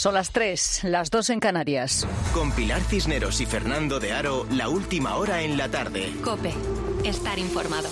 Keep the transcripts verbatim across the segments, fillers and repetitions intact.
Son las tres, las dos en Canarias. Con Pilar Cisneros y Fernando de Aro, la última hora en la tarde. COPE. Estar informado.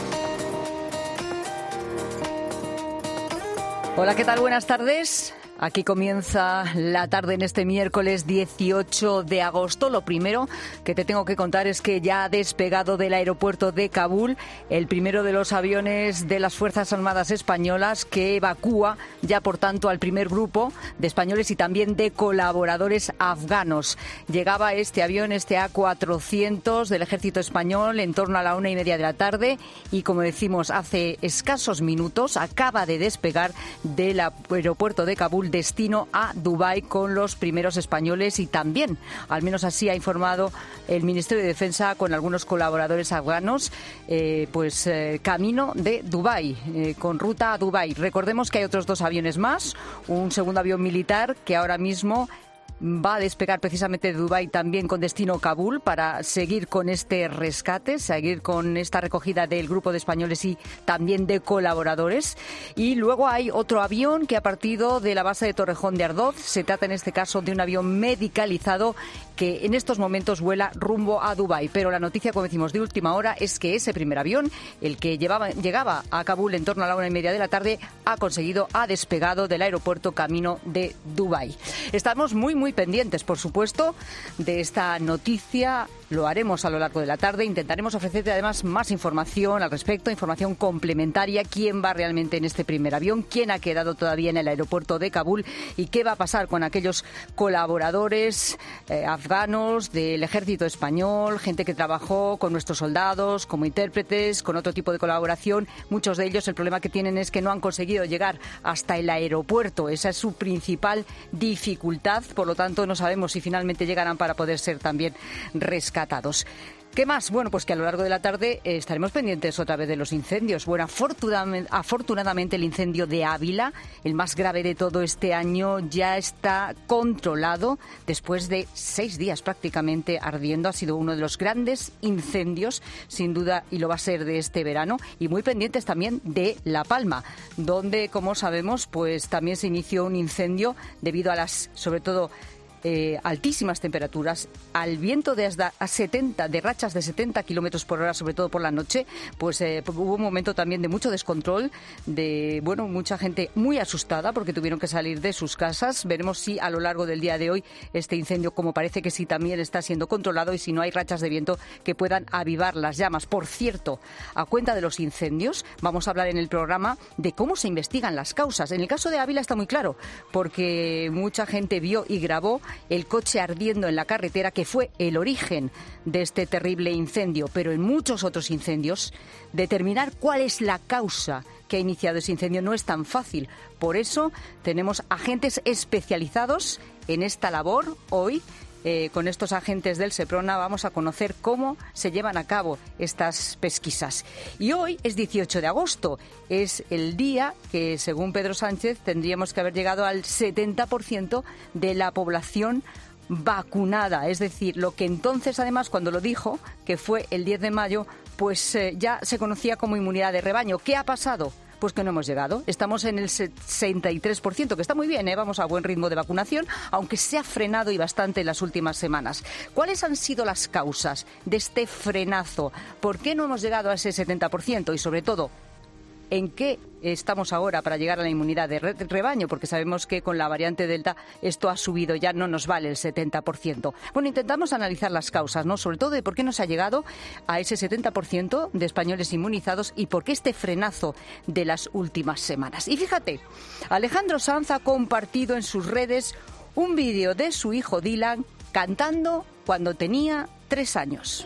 Hola, ¿qué tal? Buenas tardes. Aquí comienza la tarde en este miércoles dieciocho de agosto. Lo primero que te tengo que contar es que ya ha despegado del aeropuerto de Kabul el primero de los aviones de las Fuerzas Armadas Españolas que evacúa ya, por tanto, al primer grupo de españoles y también de colaboradores afganos. Llegaba este avión, este A cuatrocientos del Ejército Español, en torno a la una y media de la tarde y, como decimos, hace escasos minutos acaba de despegar del aeropuerto de Kabul destino a Dubái con los primeros españoles y también, al menos así ha informado el Ministerio de Defensa, con algunos colaboradores afganos, eh, pues eh, camino de Dubái, eh, con ruta a Dubái. Recordemos que hay otros dos aviones más, un segundo avión militar que ahora mismo va a despegar precisamente de Dubái también con destino Kabul para seguir con este rescate, seguir con esta recogida del grupo de españoles y también de colaboradores. Y luego hay otro avión que ha partido de la base de Torrejón de Ardoz. Se trata en este caso de un avión medicalizado que en estos momentos vuela rumbo a Dubái. Pero la noticia, como decimos, de última hora es que ese primer avión, el que llevaba, llegaba a Kabul en torno a la una y media de la tarde, ha conseguido, ha despegado del aeropuerto camino de Dubái. Estamos muy, muy pendientes, por supuesto, de esta noticia. Lo haremos a lo largo de la tarde. Intentaremos ofrecerte además más información al respecto, información complementaria. Quién va realmente en este primer avión, quién ha quedado todavía en el aeropuerto de Kabul y qué va a pasar con aquellos colaboradores eh, afganos del Ejército Español, gente que trabajó con nuestros soldados como intérpretes, con otro tipo de colaboración. Muchos de ellos, el problema que tienen es que no han conseguido llegar hasta el aeropuerto. Esa es su principal dificultad. Por lo tanto, no sabemos si finalmente llegarán para poder ser también rescatados. ¿Qué más? Bueno, pues que a lo largo de la tarde eh, estaremos pendientes otra vez de los incendios. Bueno, afortunadamente, afortunadamente el incendio de Ávila, el más grave de todo este año, ya está controlado después de seis días prácticamente ardiendo. Ha sido uno de los grandes incendios, sin duda, y lo va a ser de este verano. Y muy pendientes también de La Palma, donde, como sabemos, pues también se inició un incendio debido a las, sobre todo, Eh, altísimas temperaturas, al viento de hasta a setenta, de rachas de setenta kilómetros por hora, sobre todo por la noche. Pues eh, hubo un momento también de mucho descontrol, de bueno, mucha gente muy asustada porque tuvieron que salir de sus casas. Veremos si a lo largo del día de hoy este incendio, como parece que sí, también está siendo controlado y si no hay rachas de viento que puedan avivar las llamas. Por cierto, a cuenta de los incendios, vamos a hablar en el programa de cómo se investigan las causas. En el caso de Ávila está muy claro, porque mucha gente vio y grabó el coche ardiendo en la carretera, que fue el origen de este terrible incendio. Pero en muchos otros incendios, determinar cuál es la causa que ha iniciado ese incendio no es tan fácil. Por eso tenemos agentes especializados en esta labor. Hoy, Eh, con estos agentes del Seprona, vamos a conocer cómo se llevan a cabo estas pesquisas. Y hoy es dieciocho de agosto, es el día que, según Pedro Sánchez, tendríamos que haber llegado al setenta por ciento de la población vacunada. Es decir, lo que entonces, además, cuando lo dijo, que fue el diez de mayo, pues eh, ya se conocía como inmunidad de rebaño. ¿Qué ha pasado? Pues que no hemos llegado. Estamos en el sesenta y tres por ciento, que está muy bien, ¿eh? Vamos a buen ritmo de vacunación, aunque se ha frenado y bastante en las últimas semanas. ¿Cuáles han sido las causas de este frenazo? ¿Por qué no hemos llegado a ese setenta por ciento? Y sobre todo, ¿en qué estamos ahora para llegar a la inmunidad de rebaño? Porque sabemos que con la variante Delta esto ha subido, ya no nos vale el setenta por ciento. Bueno, intentamos analizar las causas, ¿no? Sobre todo de por qué no se ha llegado a ese setenta por ciento de españoles inmunizados y por qué este frenazo de las últimas semanas. Y fíjate, Alejandro Sanz ha compartido en sus redes un vídeo de su hijo Dylan cantando cuando tenía tres años.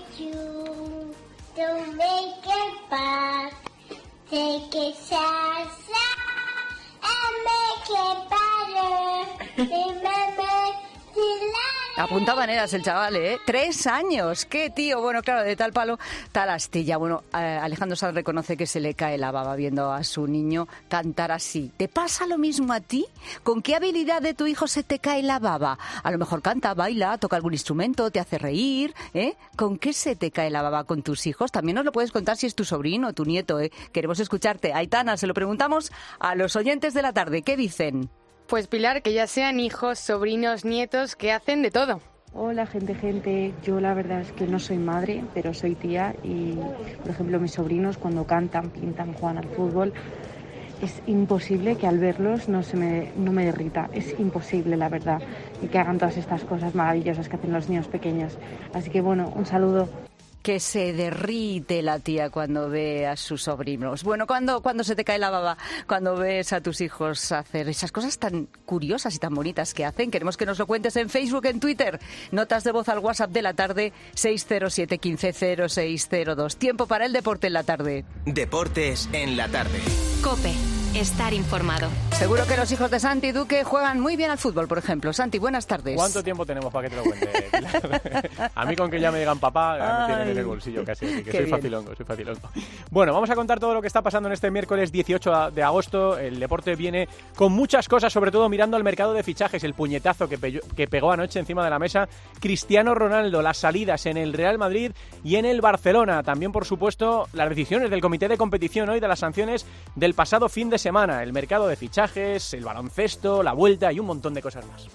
Take it sad, sad, and make it better. Remember to love. Apunta maneras el chaval, ¿eh? Tres años. ¡Qué tío! Bueno, claro, de tal palo, tal astilla. Bueno, eh, Alejandro Sanz reconoce que se le cae la baba viendo a su niño cantar así. ¿Te pasa lo mismo a ti? ¿Con qué habilidad de tu hijo se te cae la baba? A lo mejor canta, baila, toca algún instrumento, te hace reír, ¿eh? ¿Con qué se te cae la baba con tus hijos? También nos lo puedes contar si es tu sobrino o tu nieto, ¿eh? Queremos escucharte. Aitana, se lo preguntamos a los oyentes de la tarde. ¿Qué dicen? Pues Pilar, que ya sean hijos, sobrinos, nietos, que hacen de todo. Hola gente, gente. Yo la verdad es que no soy madre, pero soy tía y, por ejemplo, mis sobrinos cuando cantan, pintan, juegan al fútbol, es imposible que al verlos no se me, no me derrita. Es imposible, la verdad, y que hagan todas estas cosas maravillosas que hacen los niños pequeños. Así que bueno, un saludo. Que se derrite la tía cuando ve a sus sobrinos. Bueno, cuando, cuando se te cae la baba, cuando ves a tus hijos hacer esas cosas tan curiosas y tan bonitas que hacen. Queremos que nos lo cuentes en Facebook, en Twitter. Notas de voz al WhatsApp de la tarde, seis cero siete, uno cinco cero seis cero dos. Tiempo para el deporte en la tarde. Deportes en la tarde. COPE. Estar informado. Seguro que los hijos de Santi Duque juegan muy bien al fútbol, por ejemplo. Santi, buenas tardes. ¿Cuánto tiempo tenemos para que te lo cuente, Pilar? A mí con que ya me digan papá, ya me tienen en el bolsillo casi, así que Qué soy bien. facilongo, soy facilongo. Bueno, vamos a contar todo lo que está pasando en este miércoles dieciocho de agosto. El deporte viene con muchas cosas, sobre todo mirando al mercado de fichajes, el puñetazo que, pe- que pegó anoche encima de la mesa Cristiano Ronaldo, las salidas en el Real Madrid y en el Barcelona. También, por supuesto, las decisiones del comité de competición hoy de las sanciones del pasado fin de semana, el mercado de fichajes, el baloncesto, la vuelta y un montón de cosas más.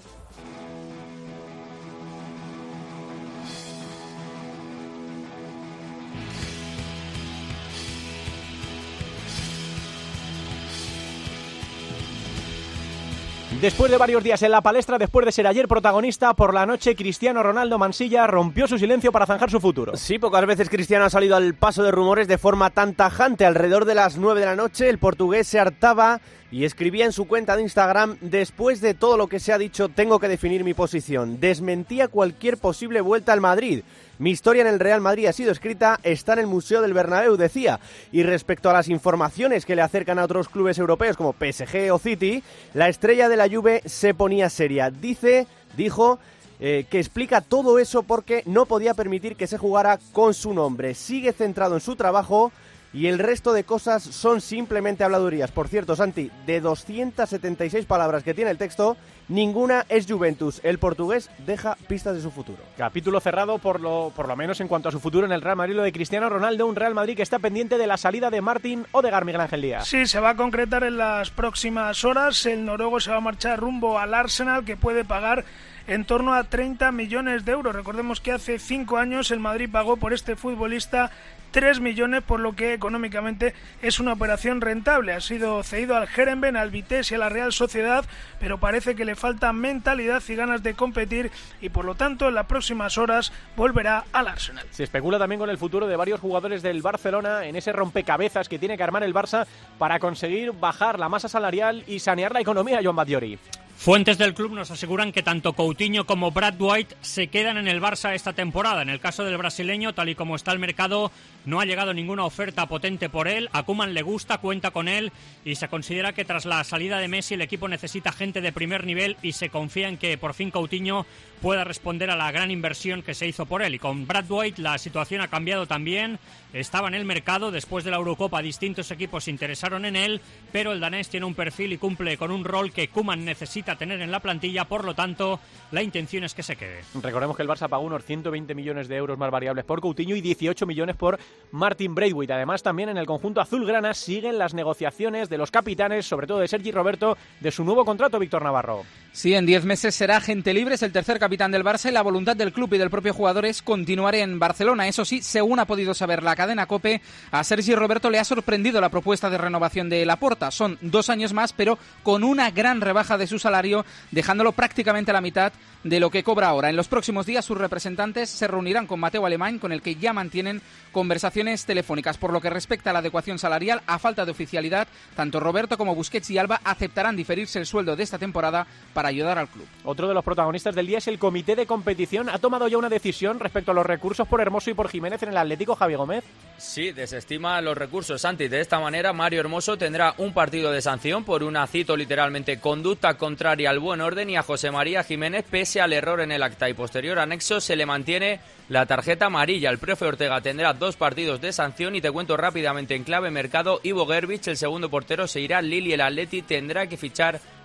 Después de varios días en la palestra, después de ser ayer protagonista, por la noche Cristiano Ronaldo Mansilla rompió su silencio para zanjar su futuro. Sí, pocas veces Cristiano ha salido al paso de rumores de forma tan tajante. Alrededor de las nueve de la noche, el portugués se hartaba y escribía en su cuenta de Instagram: después de todo lo que se ha dicho, tengo que definir mi posición. Desmentía cualquier posible vuelta al Madrid. Mi historia en el Real Madrid ha sido escrita, está en el Museo del Bernabéu, decía. Y respecto a las informaciones que le acercan a otros clubes europeos como P S G o City, la estrella de la Juve se ponía seria. Dice, dijo, eh, que explica todo eso porque no podía permitir que se jugara con su nombre. Sigue centrado en su trabajo y el resto de cosas son simplemente habladurías. Por cierto, Santi, de doscientas setenta y seis palabras que tiene el texto, ninguna es Juventus. El portugués deja pistas de su futuro. Capítulo cerrado, por lo, por lo menos en cuanto a su futuro en el Real Madrid, lo de Cristiano Ronaldo, un Real Madrid que está pendiente de la salida de Martin Odegaard, Miguel Ángel Díaz. Sí, se va a concretar en las próximas horas. El noruego se va a marchar rumbo al Arsenal, que puede pagar en torno a treinta millones de euros. Recordemos que hace cinco años el Madrid pagó por este futbolista tres millones, por lo que económicamente es una operación rentable. Ha sido cedido al Heerenveen, al Vitesse y a la Real Sociedad, pero parece que le falta mentalidad y ganas de competir y por lo tanto en las próximas horas volverá al Arsenal. Se especula también con el futuro de varios jugadores del Barcelona en ese rompecabezas que tiene que armar el Barça para conseguir bajar la masa salarial y sanear la economía, Joan Batllori. Fuentes del club nos aseguran que tanto Coutinho como Brad White se quedan en el Barça esta temporada. En el caso del brasileño, tal y como está el mercado, no ha llegado ninguna oferta potente por él. A Koeman le gusta, cuenta con él y se considera que tras la salida de Messi el equipo necesita gente de primer nivel y se confía en que por fin Coutinho pueda responder a la gran inversión que se hizo por él. Y con Brad White la situación ha cambiado también. Estaba en el mercado, después de la Eurocopa distintos equipos se interesaron en él, pero el danés tiene un perfil y cumple con un rol que Koeman necesita tener en la plantilla, por lo tanto la intención es que se quede. Recordemos que el Barça pagó unos ciento veinte millones de euros más variables por Coutinho y dieciocho millones por Martin Braithwaite. Además, también en el conjunto azulgrana siguen las negociaciones de los capitanes, sobre todo de Sergi Roberto, de su nuevo contrato, Víctor Navarro. Sí, en diez meses será agente libre, es el tercer capitán del Barça y la voluntad del club y del propio jugador es continuar en Barcelona. Eso sí, según ha podido saber la cadena COPE, a Sergi Roberto le ha sorprendido la propuesta de renovación de Laporta. Son dos años más, pero con una gran rebaja de su salario, dejándolo prácticamente a la mitad de lo que cobra ahora. En los próximos días sus representantes se reunirán con Mateu Alemany, con el que ya mantienen conversaciones telefónicas. Por lo que respecta a la adecuación salarial, a falta de oficialidad, tanto Roberto como Busquets y Alba aceptarán diferirse el sueldo de esta temporada para ayudar al club. Otro de los protagonistas del día es el comité de competición. ¿Ha tomado ya una decisión respecto a los recursos por Hermoso y por Jiménez en el Atlético, Javi Gómez? Sí, desestima los recursos, Santi. De esta manera, Mario Hermoso tendrá un partido de sanción por una, cito literalmente, conducta contraria al buen orden, y a José María Jiménez, pese al error en el acta y posterior anexo, se le mantiene la tarjeta amarilla. El profe Ortega tendrá dos partidos de sanción y te cuento rápidamente en clave mercado: Ivo Gervich, el segundo portero, se irá al Lille y el Atleti tendrá que fichar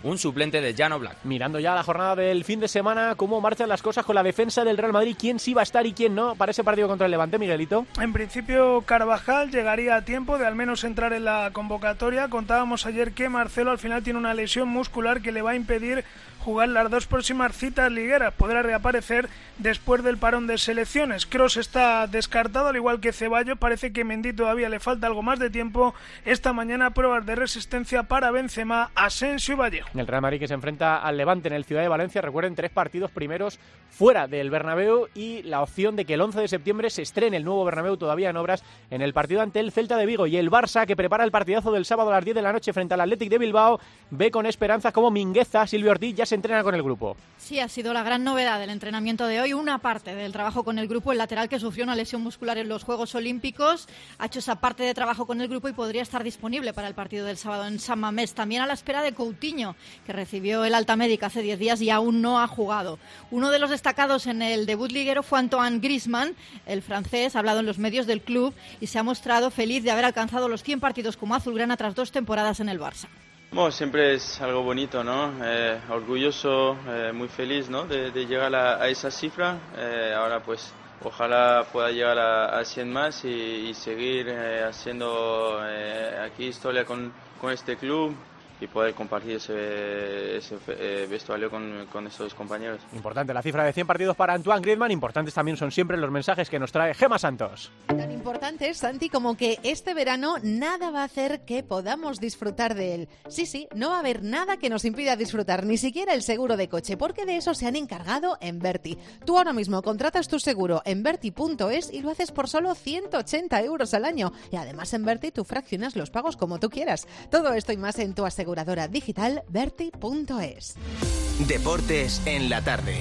un suplente de Jan Oblak. Mirando ya la jornada del fin de semana, ¿cómo marchan las cosas con la defensa del Real Madrid? ¿Quién sí va a estar y quién no para ese partido contra el Levante, Miguelito? En principio Carvajal llegaría a tiempo de al menos entrar en la convocatoria. Contábamos ayer que Marcelo al final tiene una lesión muscular que le va a impedir jugar las dos próximas citas ligueras. Podrá reaparecer después del parón de selecciones. Kroos está descartado, al igual que Ceballos. Parece que Mendy todavía le falta algo más de tiempo. Esta mañana pruebas de resistencia para Benzema, Asensio y Vallejo. El Real Madrid que se enfrenta al Levante en el Ciudad de Valencia. Recuerden, tres partidos primeros fuera del Bernabéu y la opción de que el once de septiembre se estrene el nuevo Bernabéu todavía en obras en el partido ante el Celta de Vigo. Y el Barça, que prepara el partidazo del sábado a las diez de la noche frente al Athletic de Bilbao, ve con esperanzas como Mingueza, Silvio Ortiz ya se entrena con el grupo. Sí, ha sido la gran novedad del entrenamiento de hoy. Una parte del trabajo con el grupo, el lateral que sufrió una lesión muscular en los Juegos Olímpicos, ha hecho esa parte de trabajo con el grupo y podría estar disponible para el partido del sábado en San Mamés. También a la espera de Coutinho, que recibió el alta médica hace diez días y aún no ha jugado. Uno de los destacados en el debut liguero fue Antoine Griezmann. El francés ha hablado en los medios del club y se ha mostrado feliz de haber alcanzado los cien partidos como azulgrana tras dos temporadas en el Barça. Bueno, siempre es algo bonito, ¿no? Eh, orgulloso, eh, muy feliz, ¿no? De, de llegar a, a esa cifra. Eh, ahora, pues, ojalá pueda llegar a, a cien más y, y seguir eh, haciendo eh, aquí historia con, con este club y poder compartir ese, ese eh, vestuario con, con estos compañeros. Importante la cifra de cien partidos para Antoine Griezmann. Importantes también son siempre los mensajes que nos trae Gemma Santos. Tan importante es, Santi, como que este verano nada va a hacer que podamos disfrutar de él. Sí, sí, no va a haber nada que nos impida disfrutar, ni siquiera el seguro de coche, porque de eso se han encargado en Berti. Tú ahora mismo contratas tu seguro en berti punto es y lo haces por solo ciento ochenta euros al año. Y además en Berti tú fraccionas los pagos como tú quieras. Todo esto y más en tu aseguradora digital berti punto es. Deportes en la tarde.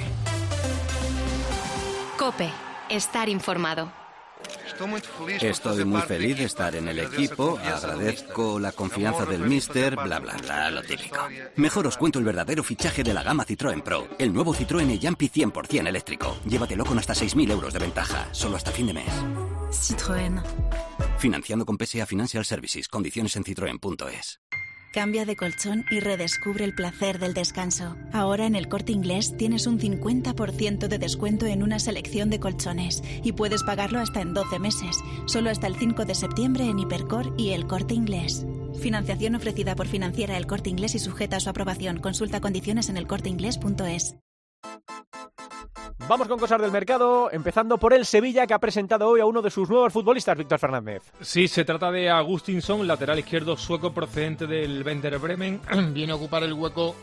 COPE. Estar informado. Estoy muy feliz de estar en el equipo, agradezco la confianza del míster, bla bla bla, lo típico. Mejor os cuento el verdadero fichaje de la gama Citroën Pro, el nuevo Citroën e-Jumpy cien por ciento eléctrico. Llévatelo con hasta seis mil euros de ventaja, solo hasta fin de mes. Citroën. Financiando con P S A Financial Services, condiciones en citroen punto es. Cambia de colchón y redescubre el placer del descanso. Ahora en El Corte Inglés tienes un cincuenta por ciento de descuento en una selección de colchones y puedes pagarlo hasta en doce meses, solo hasta el cinco de septiembre en Hipercor y El Corte Inglés. Financiación ofrecida por Financiera El Corte Inglés y sujeta a su aprobación. Consulta condiciones en el corte inglés punto es. Vamos con cosas del mercado, empezando por el Sevilla, que ha presentado hoy a uno de sus nuevos futbolistas, Víctor Fernández. Sí, se trata de Augustinsson, lateral izquierdo sueco procedente del Werder Bremen. Viene a ocupar el hueco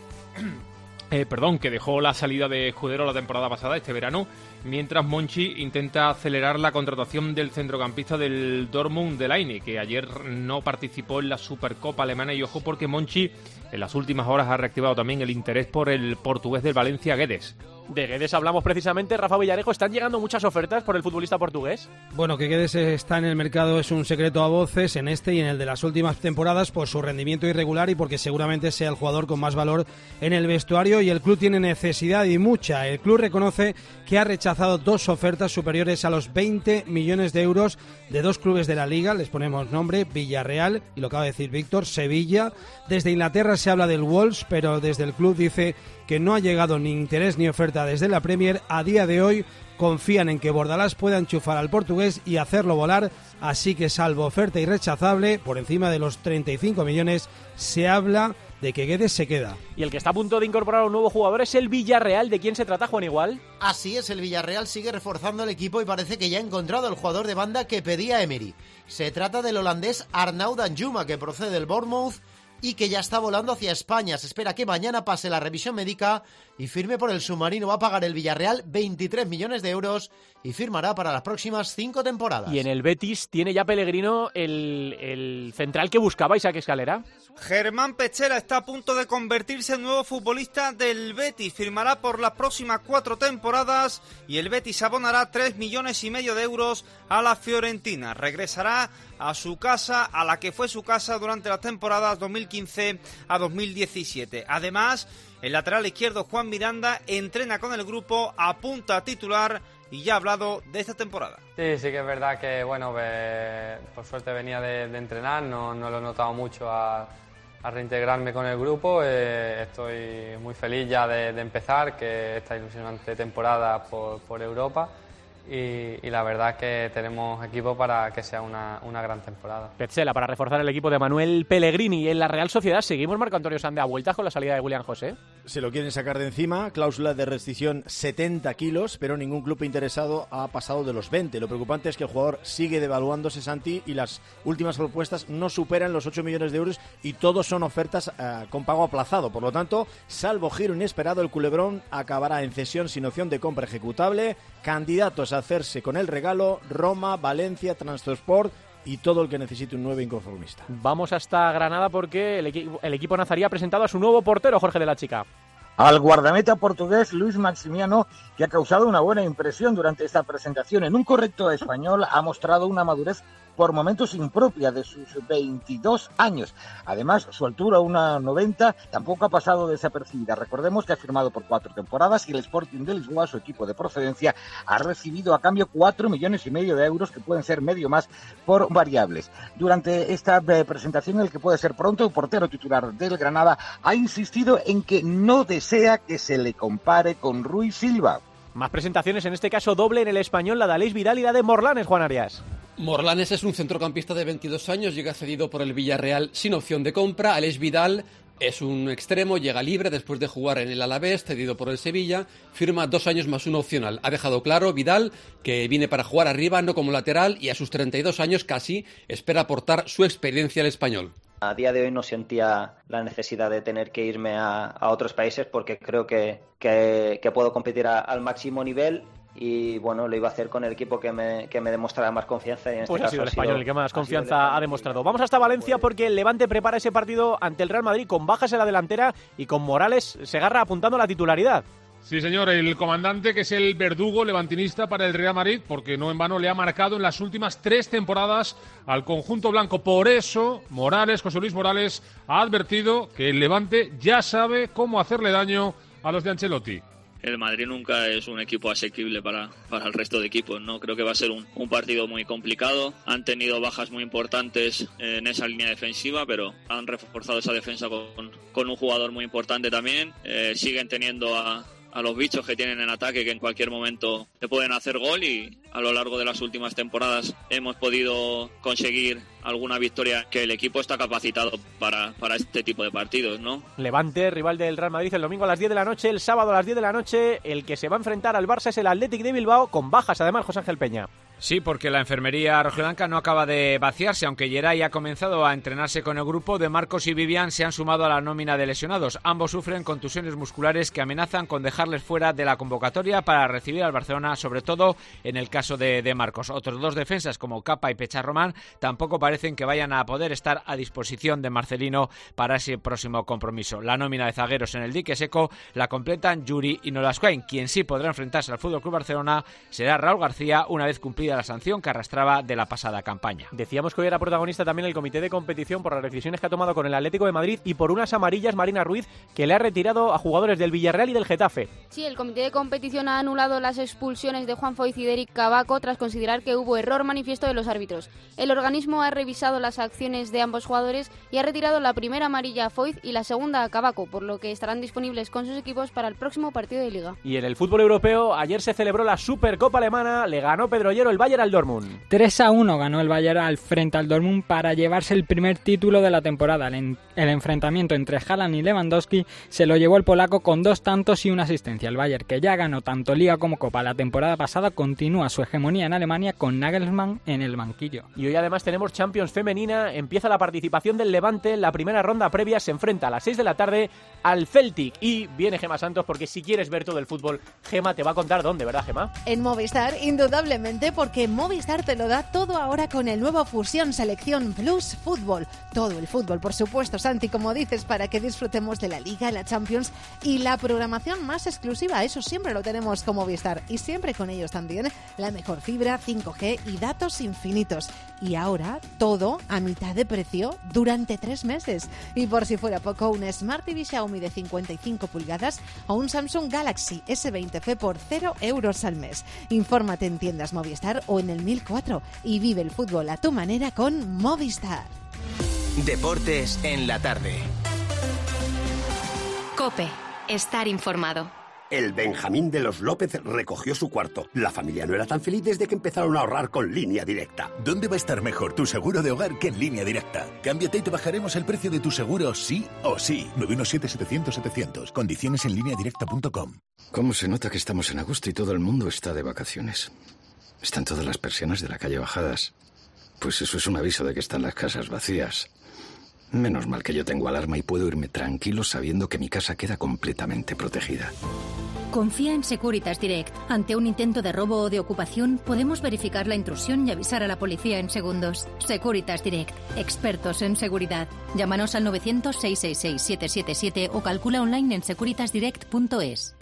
eh, perdón, que dejó la salida de Escudero la temporada pasada, este verano, mientras Monchi intenta acelerar la contratación del centrocampista del Dortmund, Delaney, que ayer no participó en la Supercopa alemana. Y ojo, porque Monchi en las últimas horas ha reactivado también el interés por el portugués del Valencia, Guedes. De Guedes hablamos precisamente, Rafa Villarejo. ¿Están llegando muchas ofertas por el futbolista portugués? Bueno, que Guedes está en el mercado es un secreto a voces en este y en el de las últimas temporadas por su rendimiento irregular y porque seguramente sea el jugador con más valor en el vestuario, y el club tiene necesidad y mucha. El club reconoce que ha rechazado dos ofertas superiores a los veinte millones de euros de dos clubes de la Liga. Les ponemos nombre: Villarreal y, lo acaba de decir Víctor, Sevilla. Desde Inglaterra se habla del Wolves, pero desde el club dice que no ha llegado ni interés ni oferta desde la Premier. A día de hoy confían en que Bordalás pueda enchufar al portugués y hacerlo volar, así que salvo oferta irrechazable por encima de los treinta y cinco millones, se habla de que Guedes se queda. Y el que está a punto de incorporar a un nuevo jugador es el Villarreal. ¿De quién se trata, Juan Igual? Así es, el Villarreal sigue reforzando el equipo y parece que ya ha encontrado el jugador de banda que pedía Emery. Se trata del holandés Arnaud Danjuma, que procede del Bournemouth y que ya está volando hacia España. Se espera que mañana pase la revisión médica y firme por el submarino. Va a pagar el Villarreal veintitrés millones de euros y firmará para las próximas cinco temporadas. Y en el Betis tiene ya Pellegrino el, el central que buscaba, Isaac Escalera. Germán Pechera está a punto de convertirse en nuevo futbolista del Betis. Firmará por las próximas cuatro temporadas y el Betis abonará tres millones y medio de euros a la Fiorentina. Regresará a su casa, a la que fue su casa durante las temporadas dos mil quince a dos mil diecisiete. Además, el lateral izquierdo Juan Miranda entrena con el grupo, apunta a titular y ya ha hablado de esta temporada. Sí, sí que es verdad que, bueno, eh, por suerte venía de, de entrenar, no, no lo he notado mucho a, a reintegrarme con el grupo. Eh, estoy muy feliz ya de, de empezar, que esta ilusionante temporada por, por Europa. Y, y la verdad es que tenemos equipo para que sea una, una gran temporada. Petzela para reforzar el equipo de Manuel Pellegrini. En la Real Sociedad seguimos, Marco Antonio Sande, a vueltas con la salida de William José. Se lo quieren sacar de encima, cláusula de rescisión setenta kilos, pero ningún club interesado ha pasado de los veinte. Lo preocupante es que el jugador sigue devaluándose, Santi, y las últimas propuestas no superan los ocho millones de euros y todos son ofertas eh, con pago aplazado. Por lo tanto, salvo giro inesperado, el culebrón acabará en cesión sin opción de compra ejecutable. Candidatos a hacerse con el regalo: Roma, Valencia, Transport y todo el que necesite un nuevo inconformista. Vamos hasta Granada porque el, equi- el equipo nazarí ha presentado a su nuevo portero, Jorge de la Chica. Al guardameta portugués Luis Maximiano, que ha causado una buena impresión durante esta presentación. En un correcto español ha mostrado una madurez por momentos impropia de sus veintidós años. Además, su altura, una noventa, tampoco ha pasado desapercibida. Recordemos que ha firmado por cuatro temporadas y el Sporting de Lisboa, su equipo de procedencia, ha recibido a cambio cuatro millones y medio de euros, que pueden ser medio más por variables. Durante esta eh, presentación, el que puede ser pronto el portero titular del Granada ha insistido en que no desea que se le compare con Rui Silva. Más presentaciones, en este caso doble en el español, la de Aleix Vidal y la de Morlanes, Juan Arias. Morlanes es un centrocampista de veintidós años, llega cedido por el Villarreal sin opción de compra. Aleix Vidal es un extremo, llega libre después de jugar en el Alavés, cedido por el Sevilla, firma dos años más uno opcional. Ha dejado claro Vidal que viene para jugar arriba, no como lateral, y a sus treinta y dos años casi espera aportar su experiencia al español. A día de hoy no sentía la necesidad de tener que irme a, a otros países porque creo que, que, que puedo competir a, al máximo nivel y bueno, lo iba a hacer con el equipo que me, que me demostrara más confianza. Y en este pues caso ha sido el ha sido, español el que más confianza ha demostrado. Vamos hasta Valencia porque el Levante prepara ese partido ante el Real Madrid con bajas en la delantera y con Morales Segarra apuntando a la titularidad. Sí, señor, el comandante, que es el verdugo levantinista para el Real Madrid, porque no en vano le ha marcado en las últimas tres temporadas al conjunto blanco. Por eso, Morales, José Luis Morales, ha advertido que el Levante ya sabe cómo hacerle daño a los de Ancelotti. El Madrid nunca es un equipo asequible para, para el resto de equipos, ¿no? Creo que va a ser un, un partido muy complicado. Han tenido bajas muy importantes en esa línea defensiva, pero han reforzado esa defensa con, con un jugador muy importante también. Eh, siguen teniendo a... a los bichos que tienen en ataque, que en cualquier momento te pueden hacer gol, y a lo largo de las últimas temporadas hemos podido conseguir alguna victoria, que el equipo está capacitado para, para este tipo de partidos, ¿no? Levante, rival del Real Madrid, el domingo a las diez de la noche, el sábado a las diez de la noche, el que se va a enfrentar al Barça es el Athletic de Bilbao, con bajas además, José Ángel Peña. Sí, porque la enfermería rojiblanca no acaba de vaciarse, aunque Geray ha comenzado a entrenarse con el grupo. De Marcos y Vivian se han sumado a la nómina de lesionados. Ambos sufren contusiones musculares que amenazan con dejarles fuera de la convocatoria para recibir al Barcelona, sobre todo en el caso de, de Marcos. Otros dos defensas, como Capa y Pecharromán, tampoco parecen que vayan a poder estar a disposición de Marcelino para ese próximo compromiso. La nómina de zagueros en el dique seco la completan Yuri y Nolascoain. Quien sí podrá enfrentarse al F C Barcelona será Raúl García, una vez cumplida la sanción que arrastraba de la pasada campaña. Decíamos que hoy era protagonista también el comité de competición por las decisiones que ha tomado con el Atlético de Madrid y por unas amarillas Marina Ruiz, que le ha retirado a jugadores del Villarreal y del Getafe. Sí, el comité de competición ha anulado las expulsiones de Juan Foyth y de Eric Cabaco tras considerar que hubo error manifiesto de los árbitros. El organismo ha revisado las acciones de ambos jugadores y ha retirado la primera amarilla a Foyth y la segunda a Cabaco, por lo que estarán disponibles con sus equipos para el próximo partido de Liga. Y en el fútbol europeo, ayer se celebró la Supercopa Alemana, le ganó Pedrollero el Bayern al Dortmund. tres a uno ganó el Bayern al frente al Dortmund para llevarse el primer título de la temporada. El, en, el enfrentamiento entre Haaland y Lewandowski se lo llevó el polaco con dos tantos y una asistencia. El Bayern, que ya ganó tanto Liga como Copa la temporada pasada, continúa su hegemonía en Alemania con Nagelsmann en el banquillo. Y hoy además tenemos Champions femenina, empieza la participación del Levante, la primera ronda previa se enfrenta a las seis de la tarde al Celtic y viene Gema Santos, porque si quieres ver todo el fútbol, Gema te va a contar dónde, ¿verdad, Gema? En Movistar, indudablemente, porque Movistar te lo da todo ahora con el nuevo Fusión Selección Plus Fútbol. Todo el fútbol, por supuesto, Santi, como dices, para que disfrutemos de la Liga, la Champions y la programación más exclusiva. Eso siempre lo tenemos con Movistar y siempre con ellos también la mejor fibra, cinco G y datos infinitos. Y ahora todo a mitad de precio durante tres meses. Y por si fuera poco, un Smart T V Xiaomi de cincuenta y cinco pulgadas o un Samsung Galaxy ese veinte F por cero euros al mes. Infórmate en tiendas Movistar o en el mil cuatro y vive el fútbol a tu manera con Movistar. Deportes en la tarde. COPE. Estar informado. El Benjamín de los López recogió su cuarto. La familia no era tan feliz desde que empezaron a ahorrar con Línea Directa. ¿Dónde va a estar mejor tu seguro de hogar que en Línea Directa? Cámbiate y te bajaremos el precio de tu seguro sí o sí. nueve uno siete, setecientos, setecientos. Condiciones en línea directa punto com. ¿Cómo se nota que estamos en agosto y todo el mundo está de vacaciones? Están todas las persianas de la calle bajadas. Pues eso es un aviso de que están las casas vacías. Menos mal que yo tengo alarma y puedo irme tranquilo sabiendo que mi casa queda completamente protegida. Confía en Securitas Direct. Ante un intento de robo o de ocupación, podemos verificar la intrusión y avisar a la policía en segundos. Securitas Direct. Expertos en seguridad. Llámanos al novecientos, seiscientos sesenta y seis, setecientos setenta y siete o calcula online en securitas direct punto es.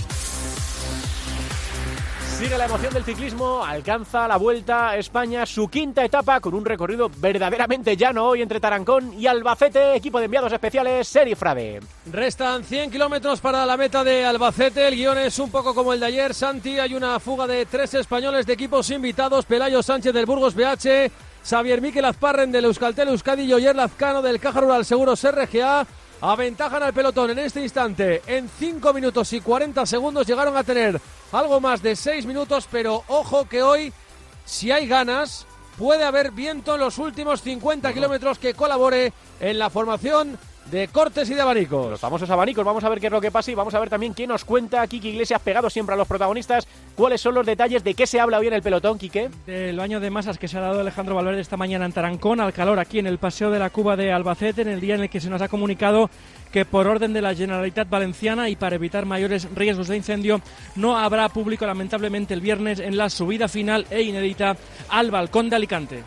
Sigue la emoción del ciclismo, alcanza la Vuelta a España, su quinta etapa con un recorrido verdaderamente llano hoy entre Tarancón y Albacete, equipo de enviados especiales, Seri Frade. Restan cien kilómetros para la meta de Albacete, el guión es un poco como el de ayer, Santi, hay una fuga de tres españoles de equipos invitados, Pelayo Sánchez del Burgos B H, Xavier Miquel Azparren del Euskaltel Euskadi y Oyer Lazcano del Caja Rural Seguros R G A. Aventajan al pelotón en este instante. En cinco minutos y cuarenta segundos llegaron a tener algo más de seis minutos, pero ojo que hoy, si hay ganas, puede haber viento en los últimos cincuenta kilómetros que colabore en la formación de cortes y de abanicos. Los famosos abanicos, vamos a ver qué es lo que pasa y vamos a ver también quién nos cuenta. Quique Iglesias, pegado siempre a los protagonistas. ¿Cuáles son los detalles de qué se habla hoy en el pelotón, Quique? Del baño de masas que se ha dado Alejandro Valverde esta mañana en Tarancón, al calor aquí en el Paseo de la Cuba de Albacete, en el día en el que se nos ha comunicado que por orden de la Generalitat Valenciana y para evitar mayores riesgos de incendio, no habrá público lamentablemente el viernes en la subida final e inédita al balcón de Alicante.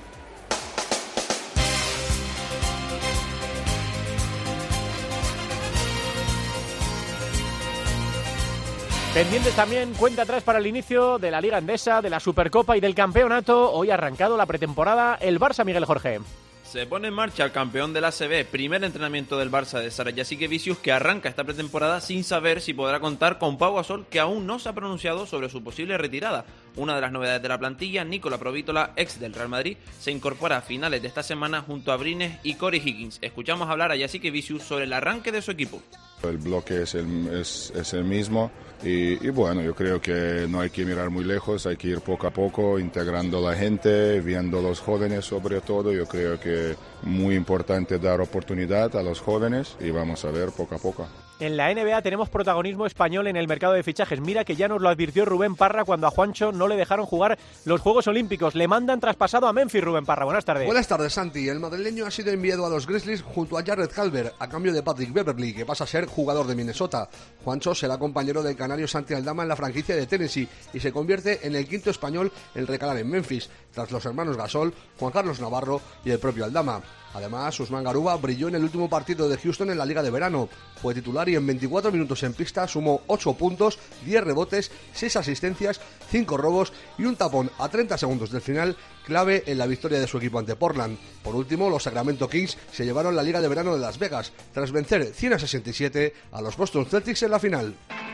Pendientes también, cuenta atrás para el inicio de la Liga Endesa, de la Supercopa y del Campeonato. Hoy ha arrancado la pretemporada el Barça, Miguel Jorge. Se pone en marcha el campeón de la A C B, primer entrenamiento del Barça de Sara Jasikevičius, que arranca esta pretemporada sin saber si podrá contar con Pau Gasol, que aún no se ha pronunciado sobre su posible retirada. Una de las novedades de la plantilla, Nicola Provítola, ex del Real Madrid, se incorpora a finales de esta semana junto a Brines y Corey Higgins. Escuchamos hablar a Jasikevičius sobre el arranque de su equipo. El bloque es el, es, es el mismo y, y bueno, yo creo que no hay que mirar muy lejos, hay que ir poco a poco, integrando a la gente, viendo a los jóvenes sobre todo. Yo creo que muy importante dar oportunidad a los jóvenes y vamos a ver poco a poco. En la N B A tenemos protagonismo español en el mercado de fichajes. Mira que ya nos lo advirtió Rubén Parra cuando a Juancho no le dejaron jugar los Juegos Olímpicos. Le mandan traspasado a Memphis, Rubén Parra. Buenas tardes. Buenas tardes, Santi. El madrileño ha sido enviado a los Grizzlies junto a Jared Calvert a cambio de Patrick Beverley, que pasa a ser jugador de Minnesota. Juancho será compañero del canario Santi Aldama en la franquicia de Tennessee y se convierte en el quinto español en recalar en Memphis, tras los hermanos Gasol, Juan Carlos Navarro y el propio Aldama. Además, Usman Garuba brilló en el último partido de Houston en la Liga de Verano. Fue titular y en veinticuatro minutos en pista sumó ocho puntos, diez rebotes, seis asistencias, cinco robos y un tapón a treinta segundos del final, clave en la victoria de su equipo ante Portland. Por último, los Sacramento Kings se llevaron la Liga de Verano de Las Vegas, tras vencer cien a sesenta y siete a los Boston Celtics en la final.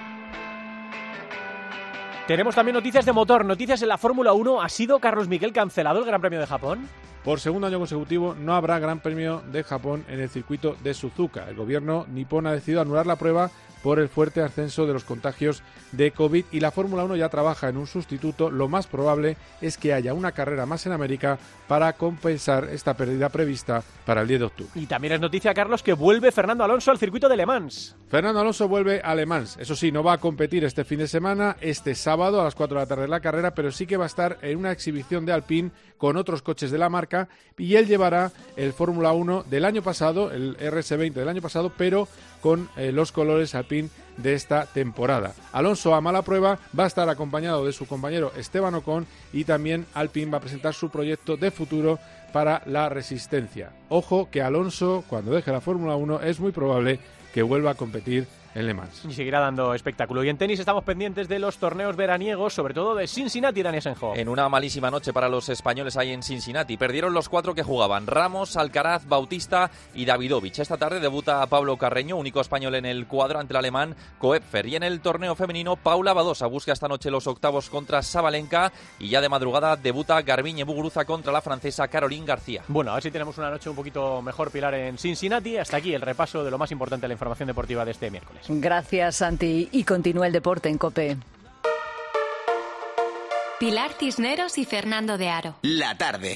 Tenemos también noticias de motor, noticias en la Fórmula uno. ¿Ha sido Carlos Miguel cancelado el Gran Premio de Japón? Por segundo año consecutivo no habrá Gran Premio de Japón en el circuito de Suzuka. El gobierno nipón ha decidido anular la prueba por el fuerte ascenso de los contagios de COVID y la Fórmula uno ya trabaja en un sustituto. Lo más probable es que haya una carrera más en América para compensar esta pérdida prevista para el diez de octubre. Y también es noticia, Carlos, que vuelve Fernando Alonso al circuito de Le Mans. Fernando Alonso vuelve a Le Mans. Eso sí, no va a competir este fin de semana, este sábado a las cuatro de la tarde de la carrera, pero sí que va a estar en una exhibición de Alpine con otros coches de la marca y él llevará el Fórmula uno del año pasado, el R S veinte del año pasado, pero con eh, los colores Alpine de esta temporada. Alonso ama la prueba, va a estar acompañado de su compañero Esteban Ocon y también Alpine va a presentar su proyecto de futuro para la resistencia. Ojo que Alonso, cuando deje la Fórmula uno, es muy probable que vuelva a competir en Le Mans. Y seguirá dando espectáculo. Y en tenis estamos pendientes de los torneos veraniegos, sobre todo de Cincinnati y Dani Asenjo. En una malísima noche para los españoles ahí en Cincinnati. Perdieron los cuatro que jugaban: Ramos, Alcaraz, Bautista y Davidovich. Esta tarde debuta Pablo Carreño, único español en el cuadro ante el alemán Koepfer. Y en el torneo femenino, Paula Badosa busca esta noche los octavos contra Sabalenka. Y ya de madrugada debuta Garbiñe Muguruza contra la francesa Caroline García. Bueno, a ver si tenemos una noche un poquito mejor, Pilar, en Cincinnati. Hasta aquí el repaso de lo más importante de la información deportiva de este miércoles. viernes. Gracias, Santi. Y continúa el deporte en COPE. Pilar Cisneros y Fernando de Aro. La tarde.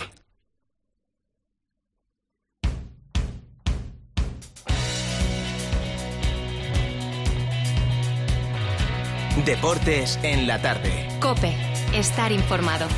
Deportes en la tarde. COPE. Estar informado.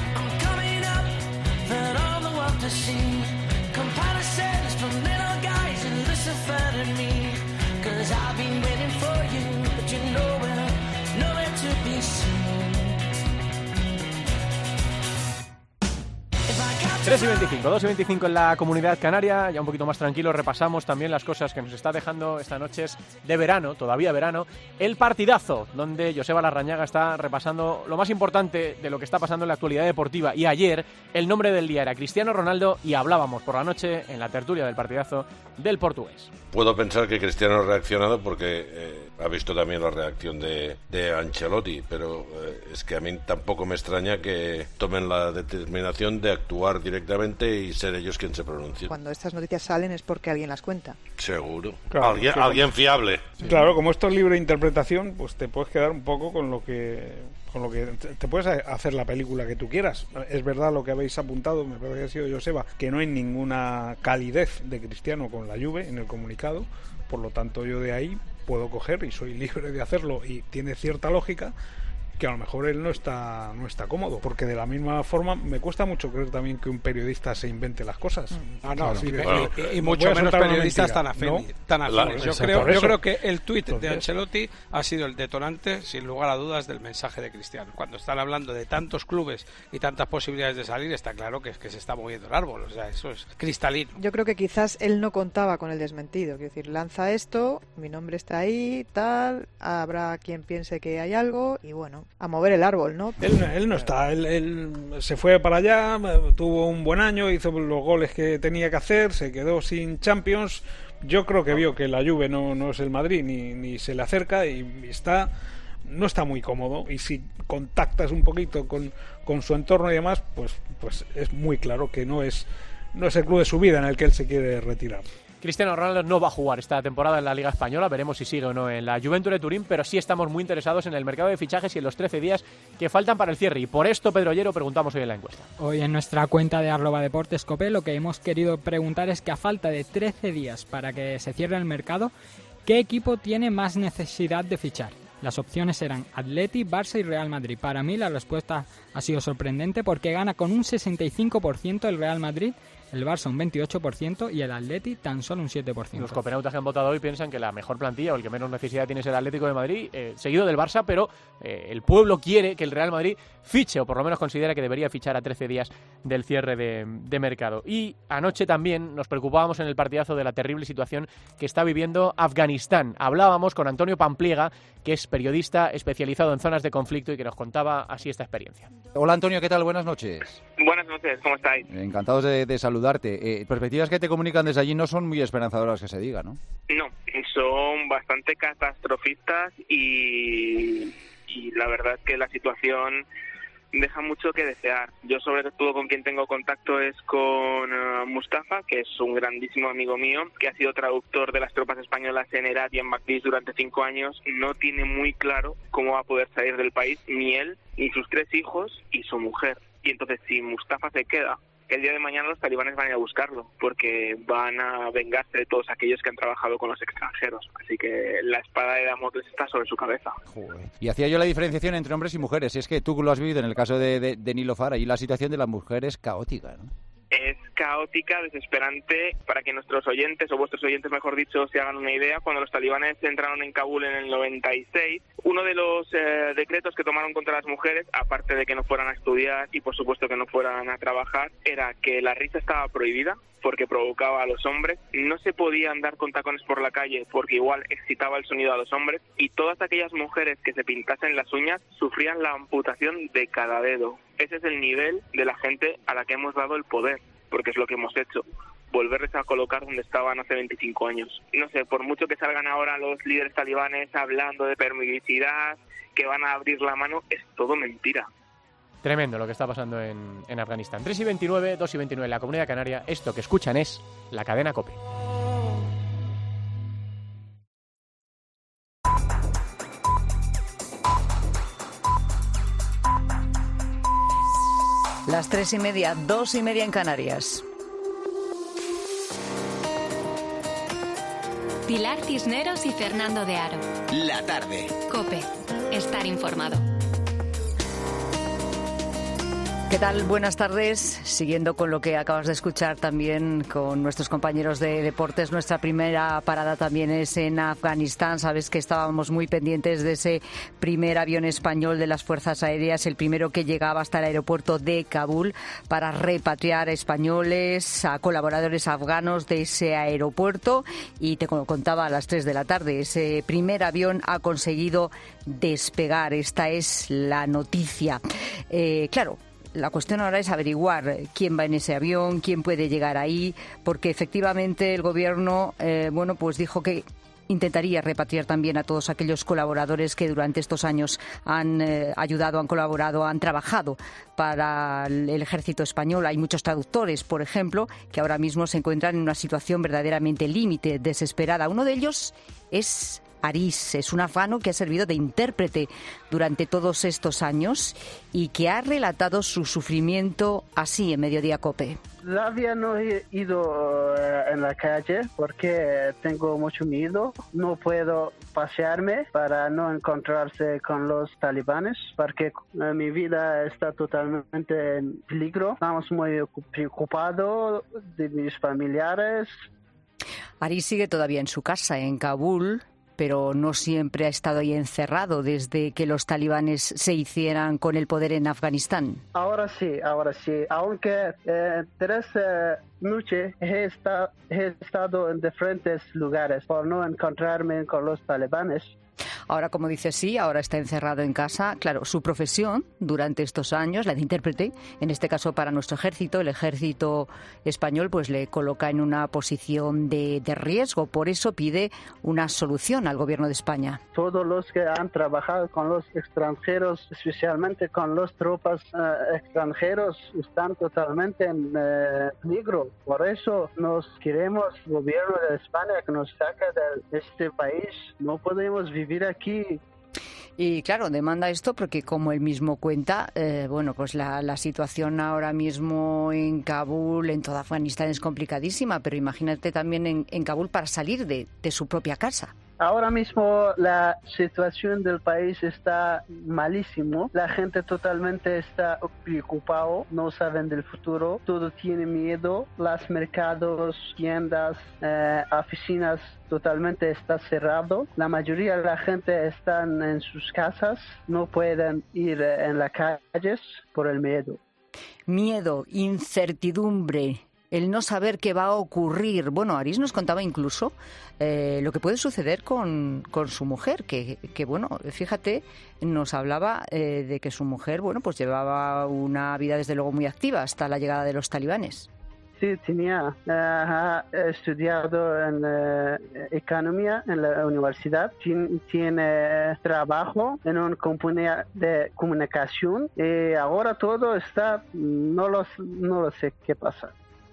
tres y veinticinco, dos y veinticinco en la Comunidad Canaria, ya un poquito más tranquilo, repasamos también las cosas que nos está dejando esta noche de verano, todavía verano, el partidazo, donde Joseba Larrañaga está repasando lo más importante de lo que está pasando en la actualidad deportiva. Y ayer el nombre del día era Cristiano Ronaldo y hablábamos por la noche en la tertulia del partidazo del portugués. Puedo pensar que Cristiano ha reaccionado porque eh, ha visto también la reacción de, de Ancelotti, pero eh, es que a mí tampoco me extraña que tomen la determinación de actuar directamente y ser ellos quien se pronuncie. Cuando estas noticias salen es porque alguien las cuenta. Seguro. Claro, alguien, claro. alguien fiable. Sí. Claro, como esto es libre interpretación, pues te puedes quedar un poco con lo que... con lo que te puedes hacer la película que tú quieras. Es verdad lo que habéis apuntado, me parece que ha sido Joseba, que no hay ninguna calidez de Cristiano con la Juve en el comunicado, por lo tanto yo de ahí puedo coger y soy libre de hacerlo y tiene cierta lógica que a lo mejor él no está no está cómodo, porque de la misma forma me cuesta mucho creer también que un periodista se invente las cosas. Ah, no, claro, sí, bueno, y, y mucho menos periodistas tan afines. ¿no? Tan afines. Yo, creo, yo creo que el tuit Entonces, de Ancelotti ha sido el detonante, sin lugar a dudas, del mensaje de Cristiano. Cuando están hablando de tantos clubes y tantas posibilidades de salir, está claro que es que se está moviendo el árbol. O sea, eso es cristalino. Yo creo que quizás él no contaba con el desmentido. Quiero decir, lanza esto, mi nombre está ahí, tal, habrá quien piense que hay algo y bueno, a mover el árbol. ¿No? Él, él no está, él, él se fue para allá, tuvo un buen año, hizo los goles que tenía que hacer, se quedó sin Champions. Yo creo que vio que la Juve no, no es el Madrid ni, ni se le acerca y está no está muy cómodo, y si contactas un poquito con, con su entorno y demás, pues, pues es muy claro que no es, no es el club de su vida en el que él se quiere retirar. Cristiano Ronaldo no va a jugar esta temporada en la Liga Española, veremos si sigue o no en la Juventus de Turín, pero sí estamos muy interesados en el mercado de fichajes y en los trece días que faltan para el cierre, y por esto, Pedro Ollero, preguntamos hoy en la encuesta. Hoy en nuestra cuenta de arroba deportes cope lo que hemos querido preguntar es que a falta de trece días para que se cierre el mercado, ¿qué equipo tiene más necesidad de fichar? Las opciones eran Atleti, Barça y Real Madrid. Para mí la respuesta ha sido sorprendente porque gana con un sesenta y cinco por ciento el Real Madrid, el Barça un veintiocho por ciento y el Atleti tan solo un siete por ciento. Los copenautas que han votado hoy piensan que la mejor plantilla o el que menos necesidad tiene es el Atlético de Madrid, eh, seguido del Barça, pero eh, el pueblo quiere que el Real Madrid fiche, o por lo menos considera que debería fichar a trece días del cierre de, de mercado. Y anoche también nos preocupábamos en el partidazo de la terrible situación que está viviendo Afganistán. Hablábamos con Antonio Pampliega, que es periodista especializado en zonas de conflicto y que nos contaba así esta experiencia. Hola Antonio, ¿qué tal? Buenas noches. Buenas noches, ¿cómo estáis? Encantados de, de saludarte. Eh, perspectivas que te comunican desde allí no son muy esperanzadoras que se diga, ¿no? No, son bastante catastrofistas y, y la verdad es que la situación deja mucho que desear. Yo sobre todo con quien tengo contacto es con uh, Mustafa, que es un grandísimo amigo mío, que ha sido traductor de las tropas españolas en Herat y en Maklis durante cinco años. No tiene muy claro cómo va a poder salir del país, ni él, ni sus tres hijos y su mujer. Y entonces si Mustafa se queda, el día de mañana los talibanes van a ir a buscarlo, porque van a vengarse de todos aquellos que han trabajado con los extranjeros. Así que la espada de Damocles está sobre su cabeza. Joder. Y hacía yo la diferenciación entre hombres y mujeres. Y es que tú lo has vivido en el caso de, de, de Nilofar, y la situación de la mujer es caótica, ¿no? Es caótica, desesperante. Para que nuestros oyentes, o vuestros oyentes mejor dicho, se hagan una idea, cuando los talibanes entraron en Kabul en el noventa y seis, uno de los eh, decretos que tomaron contra las mujeres, aparte de que no fueran a estudiar y por supuesto que no fueran a trabajar, era que la risa estaba prohibida porque provocaba a los hombres, no se podía andar con tacones por la calle porque igual excitaba el sonido a los hombres, y todas aquellas mujeres que se pintasen las uñas sufrían la amputación de cada dedo. Ese es el nivel de la gente a la que hemos dado el poder, porque es lo que hemos hecho, volverles a colocar donde estaban hace veinticinco años. No sé, por mucho que salgan ahora los líderes talibanes hablando de permisividad, que van a abrir la mano, es todo mentira. Tremendo lo que está pasando en, en Afganistán. tres y veintinueve, dos y veintinueve en la Comunidad Canaria. Esto que escuchan es la cadena COPE. Las tres y media, dos y media en Canarias. Pilar Cisneros y Fernando de Aro. La tarde. COPE. Estar informado. ¿Qué tal? Buenas tardes. Siguiendo con lo que acabas de escuchar también con nuestros compañeros de deportes, nuestra primera parada también es en Afganistán. Sabes que estábamos muy pendientes de ese primer avión español de las Fuerzas Aéreas, el primero que llegaba hasta el aeropuerto de Kabul para repatriar a españoles, a colaboradores afganos de ese aeropuerto. Y te contaba a las tres de la tarde, ese primer avión ha conseguido despegar. Esta es la noticia. Eh, claro. La cuestión ahora es averiguar quién va en ese avión, quién puede llegar ahí, porque efectivamente el gobierno, eh, bueno, pues dijo que intentaría repatriar también a todos aquellos colaboradores que durante estos años han eh, ayudado, han colaborado, han trabajado para el, el ejército español. Hay muchos traductores, por ejemplo, que ahora mismo se encuentran en una situación verdaderamente límite, desesperada. Uno de ellos es Aris, es un afgano que ha servido de intérprete durante todos estos años y que ha relatado su sufrimiento así en Mediodía COPE. Todavía no he ido uh, en la calle porque tengo mucho miedo. No puedo pasearme para no encontrarse con los talibanes porque uh, mi vida está totalmente en peligro. Estamos muy preocupados de mis familiares. Aris sigue todavía en su casa en Kabul, pero no siempre ha estado ahí encerrado desde que los talibanes se hicieran con el poder en Afganistán. Ahora sí, ahora sí. Aunque eh, tres eh, noches he, esta, he estado en diferentes lugares por no encontrarme con los talibanes. Ahora, como dice, sí, ahora está encerrado en casa. Claro, su profesión durante estos años, la de intérprete, en este caso para nuestro ejército, el ejército español, pues le coloca en una posición de, de riesgo. Por eso pide una solución al gobierno de España. Todos los que han trabajado con los extranjeros, especialmente con las tropas eh, extranjeros, están totalmente en eh, peligro. Por eso nos queremos, el gobierno de España, que nos saque de este país. No podemos vivir aquí. Aquí. Y claro, demanda esto porque, como él mismo cuenta, eh, bueno, pues la, la situación ahora mismo en Kabul, en toda Afganistán, es complicadísima, pero imagínate también en, en Kabul para salir de, de su propia casa. Ahora mismo la situación del país está malísimo. La gente totalmente está preocupada, no saben del futuro, todo tiene miedo. Los mercados, tiendas, eh, oficinas totalmente está cerrado. La mayoría de la gente está en sus casas, no pueden ir en las calles por el miedo. Miedo, incertidumbre. El no saber qué va a ocurrir. Bueno, Aris nos contaba incluso eh, lo que puede suceder con, con su mujer, que, que bueno, fíjate, nos hablaba eh, de que su mujer, bueno, pues llevaba una vida desde luego muy activa hasta la llegada de los talibanes. Sí, tenía uh, estudiado en uh, economía en la universidad, Tien, tiene trabajo en una compañía de comunicación y ahora todo está, no lo, no lo sé qué pasa.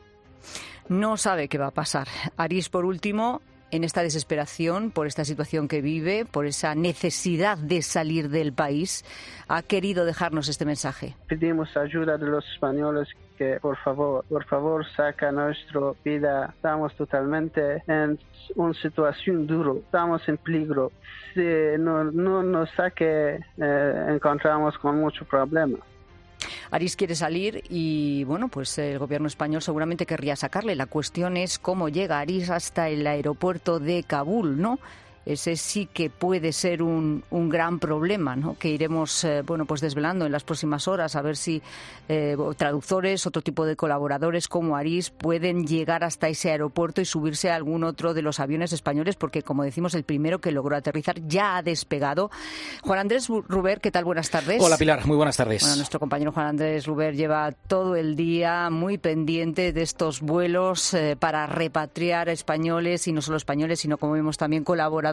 No sabe qué va a pasar. Aris, por último, en esta desesperación por esta situación que vive, por esa necesidad de salir del país, ha querido dejarnos este mensaje. Pedimos ayuda de los españoles que por favor, por favor, saca nuestra vida. Estamos totalmente en una situación dura, estamos en peligro. Si no, no nos saque, eh, encontramos con muchos problemas. Aris quiere salir y, bueno, pues el gobierno español seguramente querría sacarle. La cuestión es cómo llega Aris hasta el aeropuerto de Kabul, ¿no? Ese sí que puede ser un, un gran problema, ¿no? Que iremos eh, bueno, pues desvelando en las próximas horas, a ver si eh, traductores, otro tipo de colaboradores como Aris pueden llegar hasta ese aeropuerto y subirse a algún otro de los aviones españoles, porque, como decimos, el primero que logró aterrizar ya ha despegado. Juan Andrés Ruber, ¿qué tal? Buenas tardes. Hola, Pilar, muy buenas tardes. Bueno, nuestro compañero Juan Andrés Ruber lleva todo el día muy pendiente de estos vuelos eh, para repatriar a españoles, y no solo españoles, sino, como vemos, también colaboradores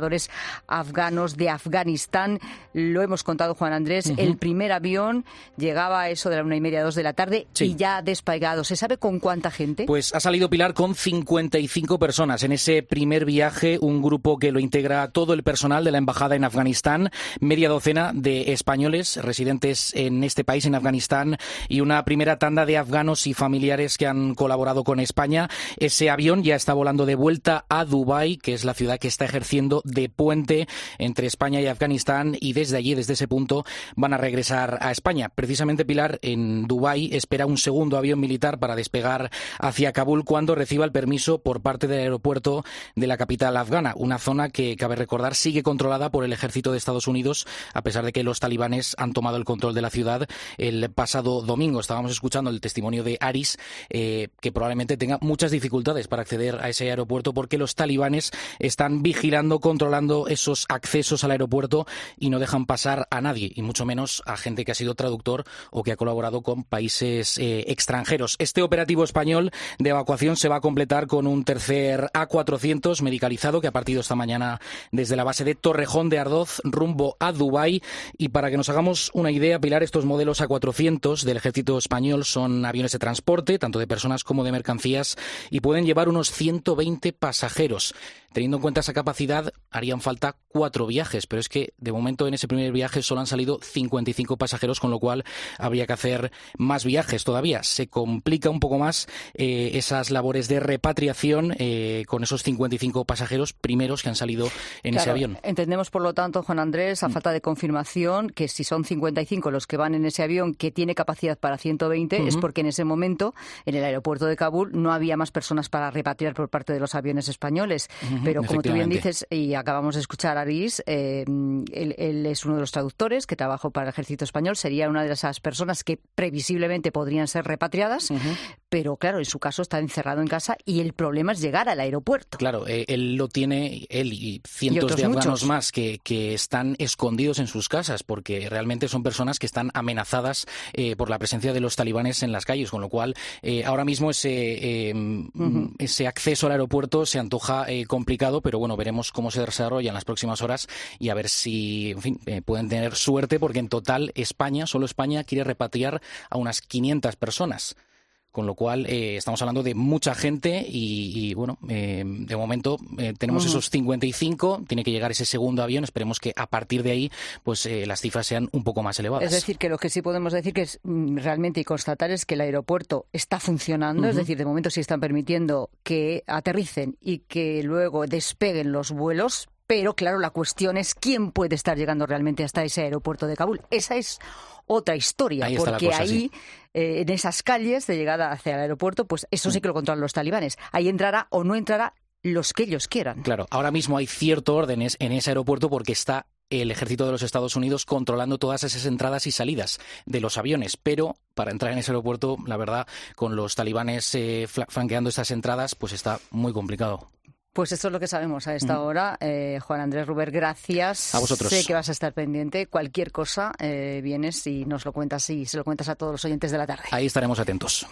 jugadores afganos de Afganistán. Lo hemos contado, Juan Andrés, uh-huh. el primer avión llegaba a eso de la una y media, dos de la tarde sí. y ya ha despegado. ¿Se sabe con cuánta gente? Pues ha salido, Pilar, con cincuenta y cinco personas. En ese primer viaje, un grupo que lo integra todo el personal de la embajada en Afganistán, media docena de españoles residentes en este país, en Afganistán, y una primera tanda de afganos y familiares que han colaborado con España. Ese avión ya está volando de vuelta a Dubái, que es la ciudad que está ejerciendo de puente entre España y Afganistán, y desde allí, desde ese punto, van a regresar a España. Precisamente, Pilar, en Dubái espera un segundo avión militar para despegar hacia Kabul cuando reciba el permiso por parte del aeropuerto de la capital afgana, una zona que, cabe recordar, sigue controlada por el ejército de Estados Unidos, a pesar de que los talibanes han tomado el control de la ciudad el pasado domingo. Estábamos escuchando el testimonio de Aris, eh, que probablemente tenga muchas dificultades para acceder a ese aeropuerto porque los talibanes están vigilando, controlando esos accesos al aeropuerto y no dejan pasar a nadie, y mucho menos a gente que ha sido traductor o que ha colaborado con países eh, extranjeros. Este operativo español de evacuación se va a completar con un tercer A cuatrocientos medicalizado que ha partido esta mañana desde la base de Torrejón de Ardoz rumbo a Dubái. Y para que nos hagamos una idea, Pilar, estos modelos A cuatrocientos del ejército español son aviones de transporte, tanto de personas como de mercancías, y pueden llevar unos ciento veinte pasajeros. Teniendo en cuenta esa capacidad, harían falta cuatro viajes, pero es que de momento en ese primer viaje solo han salido cincuenta y cinco pasajeros, con lo cual habría que hacer más viajes todavía. Se complica un poco más eh, esas labores de repatriación eh, con esos cincuenta y cinco pasajeros primeros que han salido en claro, ese avión. Entendemos, por lo tanto, Juan Andrés, a mm. falta de confirmación, que si son cincuenta y cinco los que van en ese avión que tiene capacidad para ciento veinte, uh-huh. es porque en ese momento en el aeropuerto de Kabul no había más personas para repatriar por parte de los aviones españoles. Uh-huh. Pero como tú bien dices, y acabamos de escuchar a Aris, eh, él, él es uno de los traductores que trabajó para el ejército español, sería una de esas personas que previsiblemente podrían ser repatriadas, uh-huh. pero claro, en su caso está encerrado en casa y el problema es llegar al aeropuerto. Claro, eh, él lo tiene, él y cientos y de afganos muchos. más que, que están escondidos en sus casas, porque realmente son personas que están amenazadas eh, por la presencia de los talibanes en las calles, con lo cual eh, ahora mismo ese, eh, uh-huh. ese acceso al aeropuerto se antoja eh, complicado, pero bueno, veremos cómo se desarrolla en las próximas horas y a ver si, en fin, eh, pueden tener suerte, porque en total España, solo España, quiere repatriar a unas quinientas personas. Con lo cual, eh, estamos hablando de mucha gente y, y bueno, eh, de momento eh, tenemos uh-huh. esos cincuenta y cinco, tiene que llegar ese segundo avión, esperemos que a partir de ahí pues eh, las cifras sean un poco más elevadas. Es decir, que lo que sí podemos decir que es realmente y constatar es que el aeropuerto está funcionando, uh-huh. es decir, de momento sí están permitiendo que aterricen y que luego despeguen los vuelos, pero claro, la cuestión es quién puede estar llegando realmente hasta ese aeropuerto de Kabul. Esa es otra historia, ahí porque cosa, ahí, sí. eh, en esas calles de llegada hacia el aeropuerto, pues eso sí que lo controlan los talibanes. Ahí entrará o no entrará los que ellos quieran. Claro, ahora mismo hay cierto orden en ese aeropuerto porque está el ejército de los Estados Unidos controlando todas esas entradas y salidas de los aviones, pero para entrar en ese aeropuerto, la verdad, con los talibanes eh, flanqueando estas entradas, pues está muy complicado. Pues esto es lo que sabemos a esta hora. Eh, Juan Andrés Ruber, gracias. A vosotros. Sé que vas a estar pendiente. Cualquier cosa, eh, vienes y nos lo cuentas y se lo cuentas a todos los oyentes de la tarde. Ahí estaremos atentos.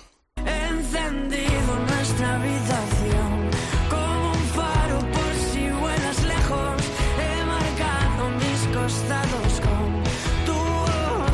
Encendido nuestra habitación como un faro por si vuelas lejos. He marcado mis costados con tu voz.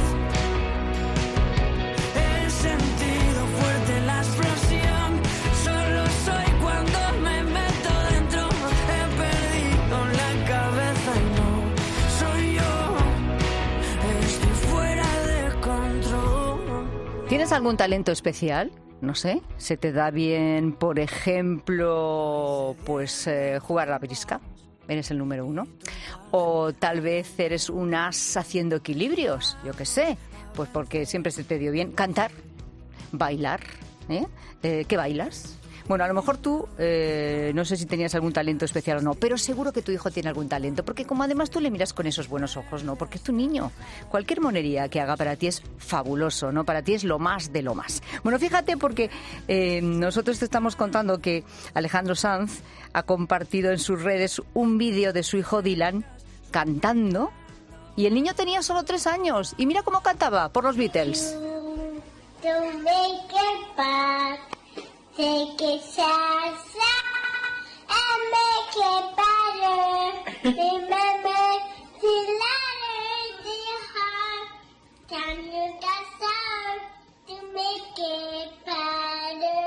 He sentido fuerte la explosión. Solo soy cuando me meto dentro. He perdido la cabeza y no soy yo. Estoy fuera de control. ¿Tienes algún talento especial? No sé, ¿se te da bien, por ejemplo, pues eh, jugar a la brisca? Eres el número uno. O tal vez eres un as haciendo equilibrios, yo qué sé, pues porque siempre se te dio bien cantar, bailar, ¿eh? Eh, ¿Qué bailas? Bueno, a lo mejor tú, eh, no sé si tenías algún talento especial o no, pero seguro que tu hijo tiene algún talento, porque como además tú le miras con esos buenos ojos, ¿no? Porque es tu niño. Cualquier monería que haga para ti es fabuloso, ¿no? Para ti es lo más de lo más. Bueno, fíjate, porque eh, nosotros te estamos contando que Alejandro Sanz ha compartido en sus redes un vídeo de su hijo Dylan cantando, y el niño tenía solo tres años, y mira cómo cantaba por los Beatles. To make it back. Take it salsa and make it better. Remember to learn the heart. Can you get out to make it better?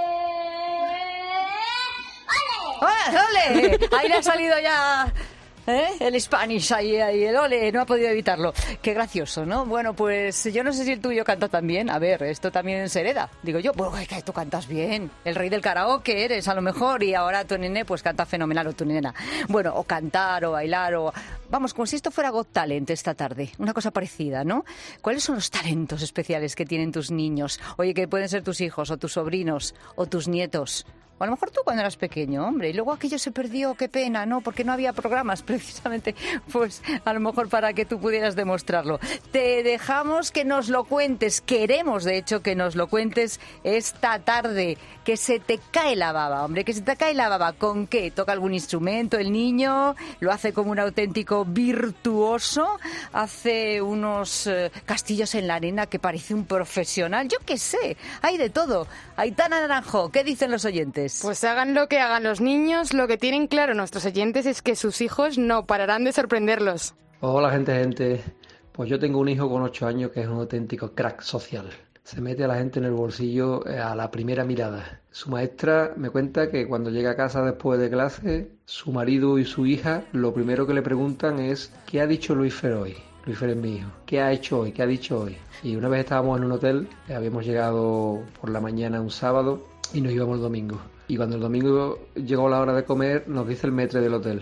¡Ole! ¡Ole! Ahí le ha salido ya... ¿Eh? El Spanish ahí, ahí, el ole, no ha podido evitarlo. Qué gracioso, ¿no? Bueno, pues yo no sé si el tuyo canta también. A ver, esto también se hereda. Digo yo, pues que tú cantas bien. El rey del karaoke eres, a lo mejor, y ahora tu nene pues canta fenomenal, o tu nena. Bueno, o cantar, o bailar, o... Vamos, como si esto fuera Got Talent esta tarde. Una cosa parecida, ¿no? ¿Cuáles son los talentos especiales que tienen tus niños? Oye, que pueden ser tus hijos, o tus sobrinos, o tus nietos. O a lo mejor tú cuando eras pequeño, hombre, y luego aquello se perdió, qué pena, ¿no? Porque no había programas precisamente, pues a lo mejor para que tú pudieras demostrarlo. Te dejamos que nos lo cuentes, queremos de hecho que nos lo cuentes esta tarde, que se te cae la baba, hombre, que se te cae la baba. ¿Con qué? ¿Toca algún instrumento el niño? ¿Lo hace como un auténtico virtuoso? ¿Hace unos eh, castillos en la arena que parece un profesional? Yo qué sé, hay de todo. Aitana Naranjo, ¿qué dicen los oyentes? Pues hagan lo que hagan los niños, lo que tienen claro nuestros oyentes es que sus hijos no pararán de sorprenderlos. Hola gente, gente. Pues yo tengo un hijo con ocho años que es un auténtico crack social. Se mete a la gente en el bolsillo a la primera mirada. Su maestra me cuenta que cuando llega a casa después de clase, su marido y su hija lo primero que le preguntan es ¿qué ha dicho Luis Fer hoy? Luis Fer es mi hijo. ¿Qué ha hecho hoy? ¿Qué ha dicho hoy? Y una vez estábamos en un hotel, habíamos llegado por la mañana un sábado y nos íbamos el domingo. Y cuando el domingo llegó la hora de comer, nos dice el maître del hotel,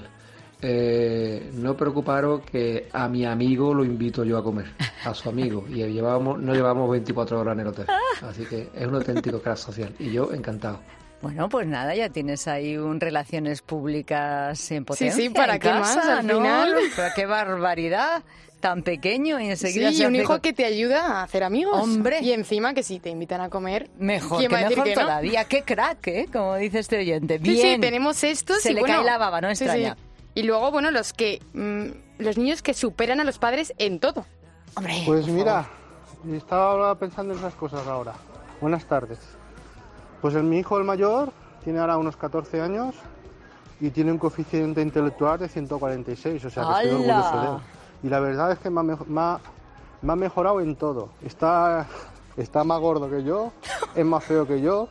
eh, no preocuparos que a mi amigo lo invito yo a comer, a su amigo. Y llevábamos, no llevamos veinticuatro horas en el hotel. Así que es un auténtico crack social. Y yo encantado. Bueno, pues nada, ya tienes ahí un relaciones públicas en potencia. Sí, sí, ¿para qué más al ¿no? final? Pero qué barbaridad. Tan pequeño y enseguida sí, se y un hace hijo con... que te ayuda a hacer amigos. Hombre. Y encima que si te invitan a comer, mejor, ¿quién que va a decir mejor que no? todavía. Qué crack, ¿eh? Como dice este oyente. Bien. Sí, sí, tenemos estos Se y le bueno, cae la baba, no sí, extraña. sí. Y luego, bueno, los que mmm, los niños que superan a los padres en todo. Hombre, pues mira, estaba ahora pensando en esas cosas ahora. Buenas tardes. Pues el, mi hijo el mayor tiene ahora unos catorce años y tiene un coeficiente intelectual de ciento cuarenta y seis, o sea que estoy orgulloso de él. Y la verdad es que me ha, me ha, me ha mejorado en todo. Está, está más gordo que yo, es más feo que yo,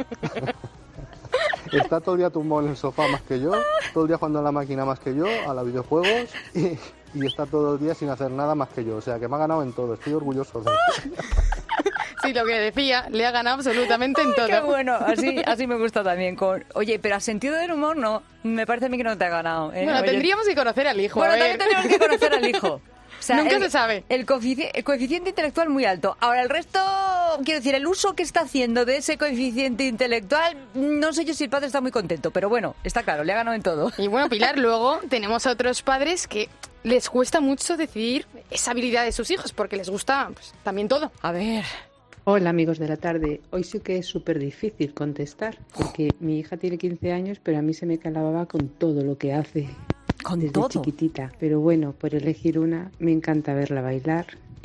está todo el día tumbado en el sofá más que yo, todo el día jugando a la máquina más que yo, a los videojuegos, y, y está todo el día sin hacer nada más que yo. O sea que me ha ganado en todo, estoy orgulloso de él. Sí, lo que decía, le ha ganado absolutamente en todo. Qué bueno, así, así me gusta también. Con... Oye, pero a sentido del humor no, me parece a mí que no te ha ganado. ¿eh? Bueno, Oye... tendríamos que conocer al hijo. Bueno, a ver. también tendríamos que conocer al hijo. O sea, Nunca el, se sabe. El coeficiente, el coeficiente intelectual muy alto. Ahora, el resto, quiero decir, el uso que está haciendo de ese coeficiente intelectual, no sé yo si el padre está muy contento, pero bueno, está claro, le ha ganado en todo. Y bueno, Pilar, luego tenemos a otros padres que les cuesta mucho decidir esa habilidad de sus hijos, porque les gusta pues, también todo. A ver... Hola amigos de la tarde, hoy sí que es súper difícil contestar porque mi hija tiene quince años pero a mí se me cae la baba con todo lo que hace ¿Con desde todo? chiquitita, pero bueno, por elegir una me encanta verla bailar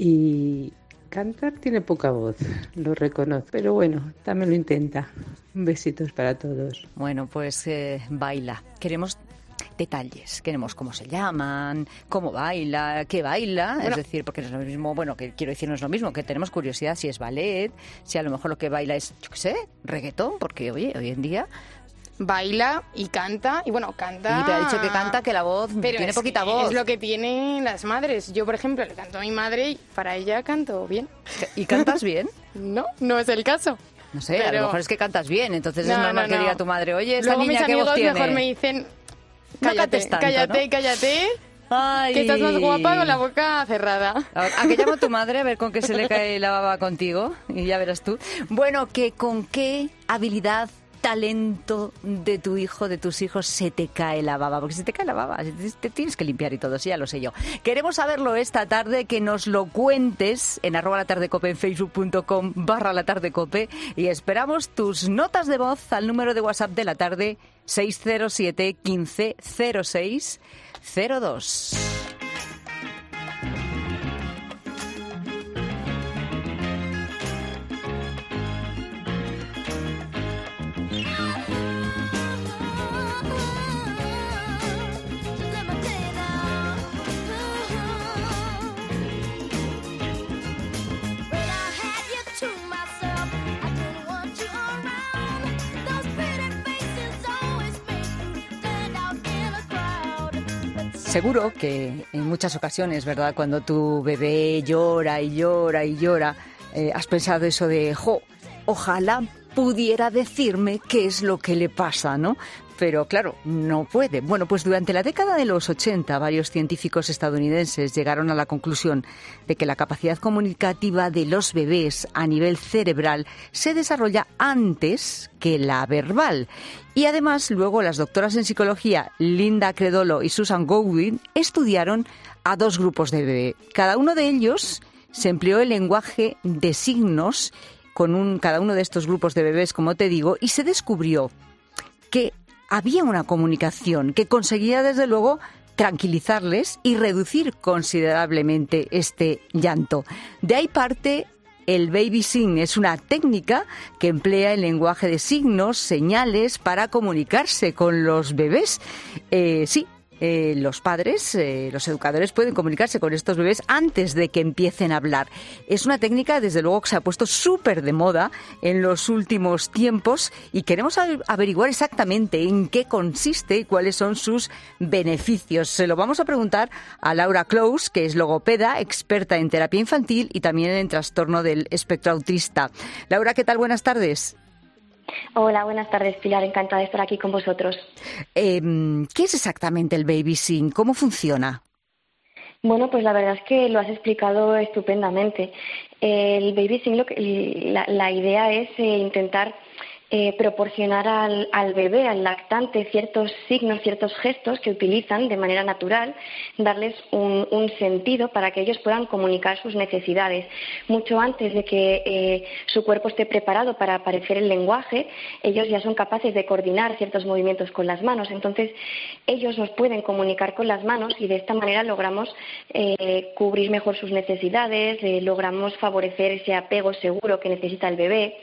y cantar tiene poca voz, lo reconozco, pero bueno, también lo intenta. Besitos para todos. Bueno, pues eh, baila, queremos... detalles, queremos cómo se llaman, cómo baila, qué baila, bueno, es decir, porque no es lo mismo, bueno, que quiero decir no es lo mismo, que tenemos curiosidad si es ballet, si a lo mejor lo que baila es, yo qué sé, reggaetón, porque oye, hoy en día baila y canta, y bueno, canta... Y te ha dicho que canta, que la voz, pero tiene es poquita voz. Es lo que tienen las madres. Yo, por ejemplo, le canto a mi madre y para ella canto bien. ¿Y cantas bien? No, no es el caso. No sé, pero... a lo mejor es que cantas bien, entonces no, es normal no, no. que diga tu madre, oye, esta Luego niña mis qué voz amigos tiene. mejor me dicen... No Cállate, tanto, cállate, ¿no? cállate, Ay. que estás más guapa con la boca cerrada. ¿A qué llamo a tu madre a ver con qué se le cae la baba contigo? Y ya verás tú. Bueno, que con qué habilidad, talento de tu hijo, de tus hijos, se te cae la baba. Porque si te cae la baba, te tienes que limpiar y todo, sí, ya lo sé yo. Queremos saberlo esta tarde, que nos lo cuentes en arroba la tarde cope, en facebook.com barra la tarde cope, y esperamos tus notas de voz al número de WhatsApp de la tarde seis cero siete, quince, cero seis, cero dos. Seguro que en muchas ocasiones, ¿verdad?, cuando tu bebé llora y llora y llora, eh, has pensado eso de, jo, ojalá pudiera decirme qué es lo que le pasa, ¿no? Pero claro, no puede. Bueno, pues durante la década de los ochenta, varios científicos estadounidenses llegaron a la conclusión de que la capacidad comunicativa de los bebés a nivel cerebral se desarrolla antes que la verbal. Y además, luego las doctoras en psicología Linda Credolo y Susan Godwin estudiaron a dos grupos de bebé. Cada uno de ellos se empleó el lenguaje de signos con un, cada uno de estos grupos de bebés, como te digo, y se descubrió que había una comunicación que conseguía, desde luego, tranquilizarles y reducir considerablemente este llanto. De ahí parte el baby sing. Es una técnica que emplea el lenguaje de signos, señales, para comunicarse con los bebés. Eh, sí. Eh, los padres, eh, los educadores pueden comunicarse con estos bebés antes de que empiecen a hablar. Es una técnica, desde luego, que se ha puesto súper de moda en los últimos tiempos y queremos averiguar exactamente en qué consiste y cuáles son sus beneficios. Se lo vamos a preguntar a Laura Close, que es logopeda, experta en terapia infantil y también en trastorno del espectro autista. Laura, ¿qué tal? Buenas tardes. Hola, buenas tardes, Pilar. Encantada de estar aquí con vosotros. Eh, ¿Qué es exactamente el baby sing? ¿Cómo funciona? Bueno, pues la verdad es que lo has explicado estupendamente. El baby sing, lo que, la, la idea es eh, intentar eh, proporcionar al, al bebé, al lactante, ciertos signos, ciertos gestos que utilizan de manera natural, darles un, un sentido para que ellos puedan comunicar sus necesidades. Mucho antes de que eh, su cuerpo esté preparado para aparecer el lenguaje, ellos ya son capaces de coordinar ciertos movimientos con las manos. Entonces, ellos nos pueden comunicar con las manos y de esta manera logramos eh, cubrir mejor sus necesidades, eh, logramos favorecer ese apego seguro que necesita el bebé.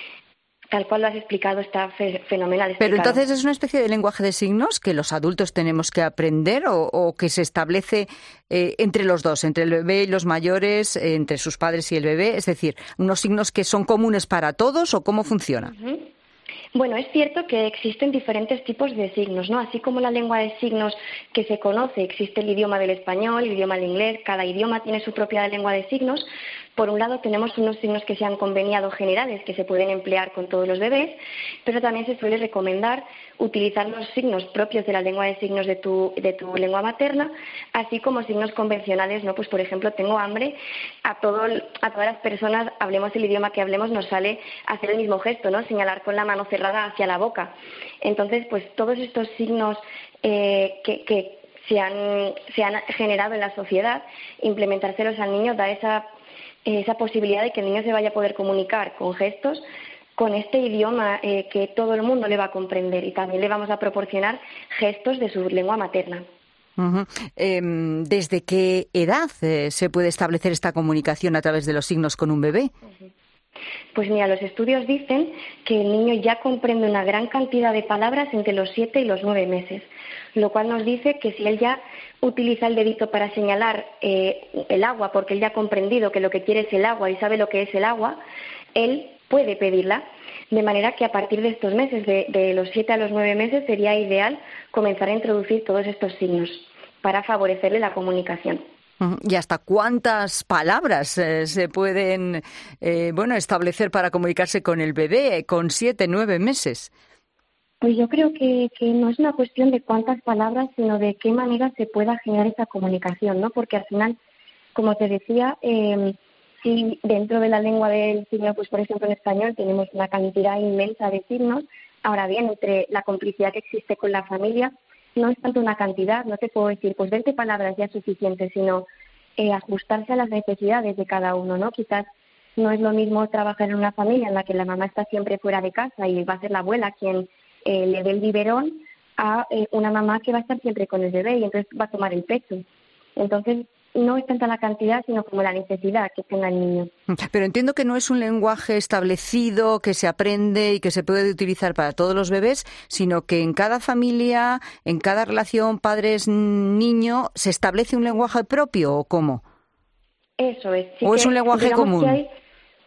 Tal cual lo has explicado, está fe- fenomenal explicado. Pero entonces es una especie de lenguaje de signos que los adultos tenemos que aprender o, o que se establece eh, entre los dos, entre el bebé y los mayores, eh, entre sus padres y el bebé. Es decir, unos signos que son comunes para todos o cómo funciona. Uh-huh. Bueno, es cierto que existen diferentes tipos de signos, ¿no? Así como la lengua de signos que se conoce, existe el idioma del español, el idioma del inglés, cada idioma tiene su propia lengua de signos. Por un lado tenemos unos signos que se han conveniado generales que se pueden emplear con todos los bebés, pero también se suele recomendar utilizar los signos propios de la lengua de signos de tu, de tu lengua materna, así como signos convencionales, ¿no? Pues por ejemplo, tengo hambre, a, todo, a todas las personas, hablemos el idioma que hablemos, nos sale hacer el mismo gesto, ¿no? Señalar con la mano cerrada hacia la boca. Entonces, pues todos estos signos eh, que, que se han, se han generado en la sociedad, implementárselos al niño da esa esa posibilidad de que el niño se vaya a poder comunicar con gestos con este idioma eh, que todo el mundo le va a comprender, y también le vamos a proporcionar gestos de su lengua materna. Uh-huh. Eh, ¿Desde qué edad eh, se puede establecer esta comunicación a través de los signos con un bebé? Uh-huh. Pues mira, los estudios dicen que el niño ya comprende una gran cantidad de palabras entre los siete y los nueve meses, lo cual nos dice que si él ya utiliza el dedito para señalar eh, el agua, porque él ya ha comprendido que lo que quiere es el agua y sabe lo que es el agua, él puede pedirla. De manera que a partir de estos meses, de, de los siete a los nueve meses, sería ideal comenzar a introducir todos estos signos para favorecerle la comunicación. ¿Y hasta cuántas palabras eh, se pueden eh, bueno, establecer para comunicarse con el bebé con siete, nueve meses? Pues yo creo que, que no es una cuestión de cuántas palabras, sino de qué manera se pueda generar esa comunicación, ¿no? Porque al final, como te decía, eh, si dentro de la lengua del signo, pues por ejemplo en español tenemos una cantidad inmensa de signos, ahora bien, entre la complicidad que existe con la familia, no es tanto una cantidad, no te puedo decir, pues veinte palabras ya es suficiente, sino eh, ajustarse a las necesidades de cada uno, ¿no? Quizás no es lo mismo trabajar en una familia en la que la mamá está siempre fuera de casa y va a ser la abuela quien eh, le dé el biberón, a eh, una mamá que va a estar siempre con el bebé y entonces va a tomar el pecho. Entonces, no es tanta la cantidad, sino como la necesidad que tenga el niño. Pero entiendo que no es un lenguaje establecido, que se aprende y que se puede utilizar para todos los bebés, sino que en cada familia, en cada relación padres-niño, ¿se establece un lenguaje propio o cómo? Eso es. Sí, ¿O es un lenguaje común? Que hay,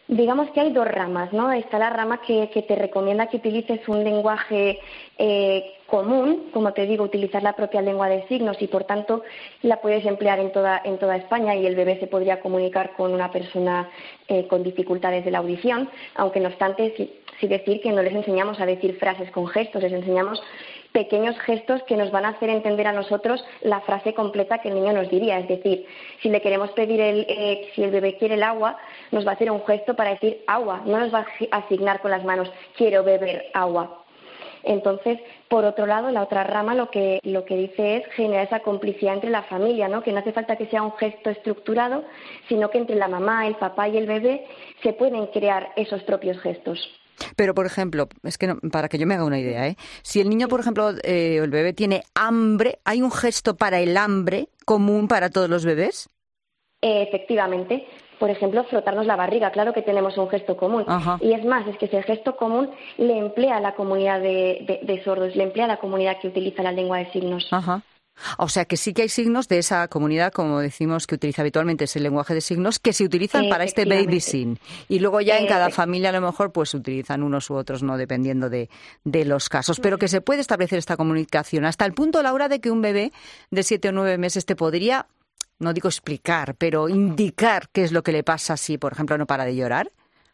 Digamos que hay dos ramas, ¿no? Está la rama que, que te recomienda que utilices un lenguaje eh, común, como te digo, utilizar la propia lengua de signos y por tanto la puedes emplear en toda, en toda España y el bebé se podría comunicar con una persona eh, con dificultades de la audición, aunque no obstante sí, sí decir que no les enseñamos a decir frases con gestos, les enseñamos pequeños gestos que nos van a hacer entender a nosotros la frase completa que el niño nos diría. Es decir, si le queremos pedir, el, eh, si el bebé quiere el agua, nos va a hacer un gesto para decir agua, no nos va a asignar con las manos quiero beber agua. Entonces, por otro lado, la otra rama lo que, lo que dice es generar esa complicidad entre la familia, ¿no? Que no hace falta que sea un gesto estructurado, sino que entre la mamá, el papá y el bebé se pueden crear esos propios gestos. Pero, por ejemplo, es que no, para que yo me haga una idea, ¿eh? Si el niño, por ejemplo, eh, el bebé tiene hambre, ¿hay un gesto para el hambre común para todos los bebés? Eh, efectivamente. Por ejemplo, frotarnos la barriga, claro que tenemos un gesto común. Ajá. Y es más, es que ese gesto común le emplea a la comunidad de, de, de sordos, le emplea a la comunidad que utiliza la lengua de signos. Ajá. O sea que sí que hay signos de esa comunidad, como decimos, que utiliza habitualmente ese lenguaje de signos, que se utilizan para este baby sign. Y luego ya en cada familia a lo mejor pues utilizan unos u otros, no dependiendo de, de los casos. Pero que se puede establecer esta comunicación hasta el punto, Laura, de que un bebé de siete o nueve meses te podría, no digo explicar, pero indicar qué es lo que le pasa si, por ejemplo, no para de llorar.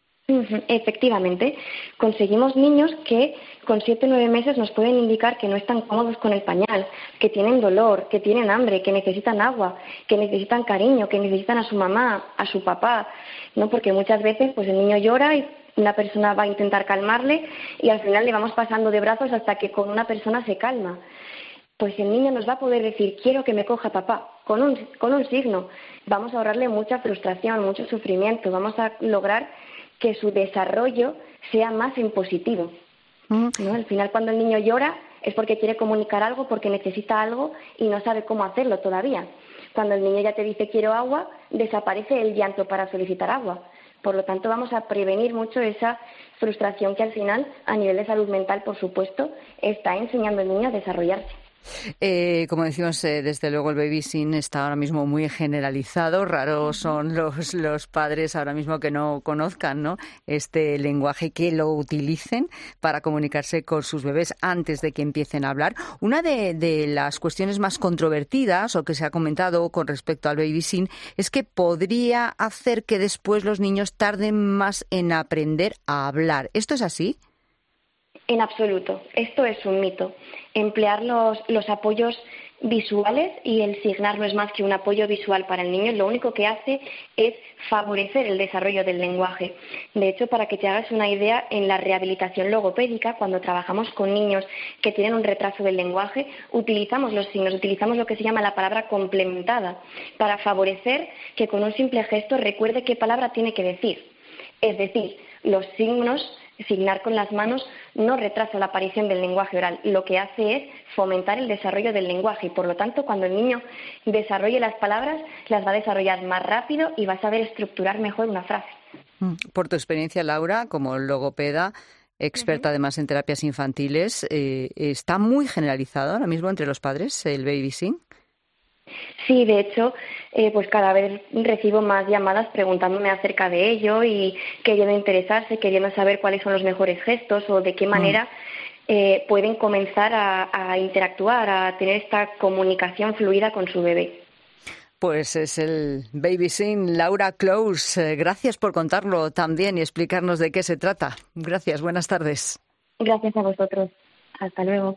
Efectivamente, conseguimos niños que con siete o nueve meses nos pueden indicar que no están cómodos con el pañal, que tienen dolor, que tienen hambre, que necesitan agua, que necesitan cariño, que necesitan a su mamá, a su papá, ¿no? Porque muchas veces pues el niño llora y una persona va a intentar calmarle y al final le vamos pasando de brazos hasta que con una persona se calma. Pues el niño nos va a poder decir quiero que me coja papá, con un, con un signo. Vamos a ahorrarle mucha frustración, mucho sufrimiento, vamos a lograr que su desarrollo sea más en positivo, ¿no? Al final, cuando el niño llora es porque quiere comunicar algo, porque necesita algo y no sabe cómo hacerlo todavía. Cuando el niño ya te dice quiero agua, desaparece el llanto para solicitar agua. Por lo tanto, vamos a prevenir mucho esa frustración que al final, a nivel de salud mental, por supuesto, está enseñando al niño a desarrollarse. Eh, como decimos, eh, desde luego el baby sign está ahora mismo muy generalizado. Raros son los, los padres ahora mismo que no conozcan, ¿no?, este lenguaje y que lo utilicen para comunicarse con sus bebés antes de que empiecen a hablar. Una de, de las cuestiones más controvertidas o que se ha comentado con respecto al baby sign es que podría hacer que después los niños tarden más en aprender a hablar. ¿Esto es así? En absoluto. Esto es un mito. Emplear los, los apoyos visuales y el signar no es más que un apoyo visual para el niño. Lo único que hace es favorecer el desarrollo del lenguaje. De hecho, para que te hagas una idea, en la rehabilitación logopédica, cuando trabajamos con niños que tienen un retraso del lenguaje, utilizamos los signos, utilizamos lo que se llama la palabra complementada para favorecer que con un simple gesto recuerde qué palabra tiene que decir. Es decir, los signos, signar con las manos, no retrasa la aparición del lenguaje oral. Lo que hace es fomentar el desarrollo del lenguaje y, por lo tanto, cuando el niño desarrolle las palabras, las va a desarrollar más rápido y va a saber estructurar mejor una frase. Por tu experiencia, Laura, como logopeda, experta uh-huh. además en terapias infantiles, eh, ¿está muy generalizado ahora mismo entre los padres el baby sign? Sí, de hecho, eh, pues cada vez recibo más llamadas preguntándome acerca de ello y queriendo interesarse, queriendo saber cuáles son los mejores gestos o de qué manera eh, pueden comenzar a, a interactuar, a tener esta comunicación fluida con su bebé. Pues es el baby sign. Laura Close, eh, gracias por contarlo también y explicarnos de qué se trata. Gracias, buenas tardes. Gracias a vosotros. Hasta luego.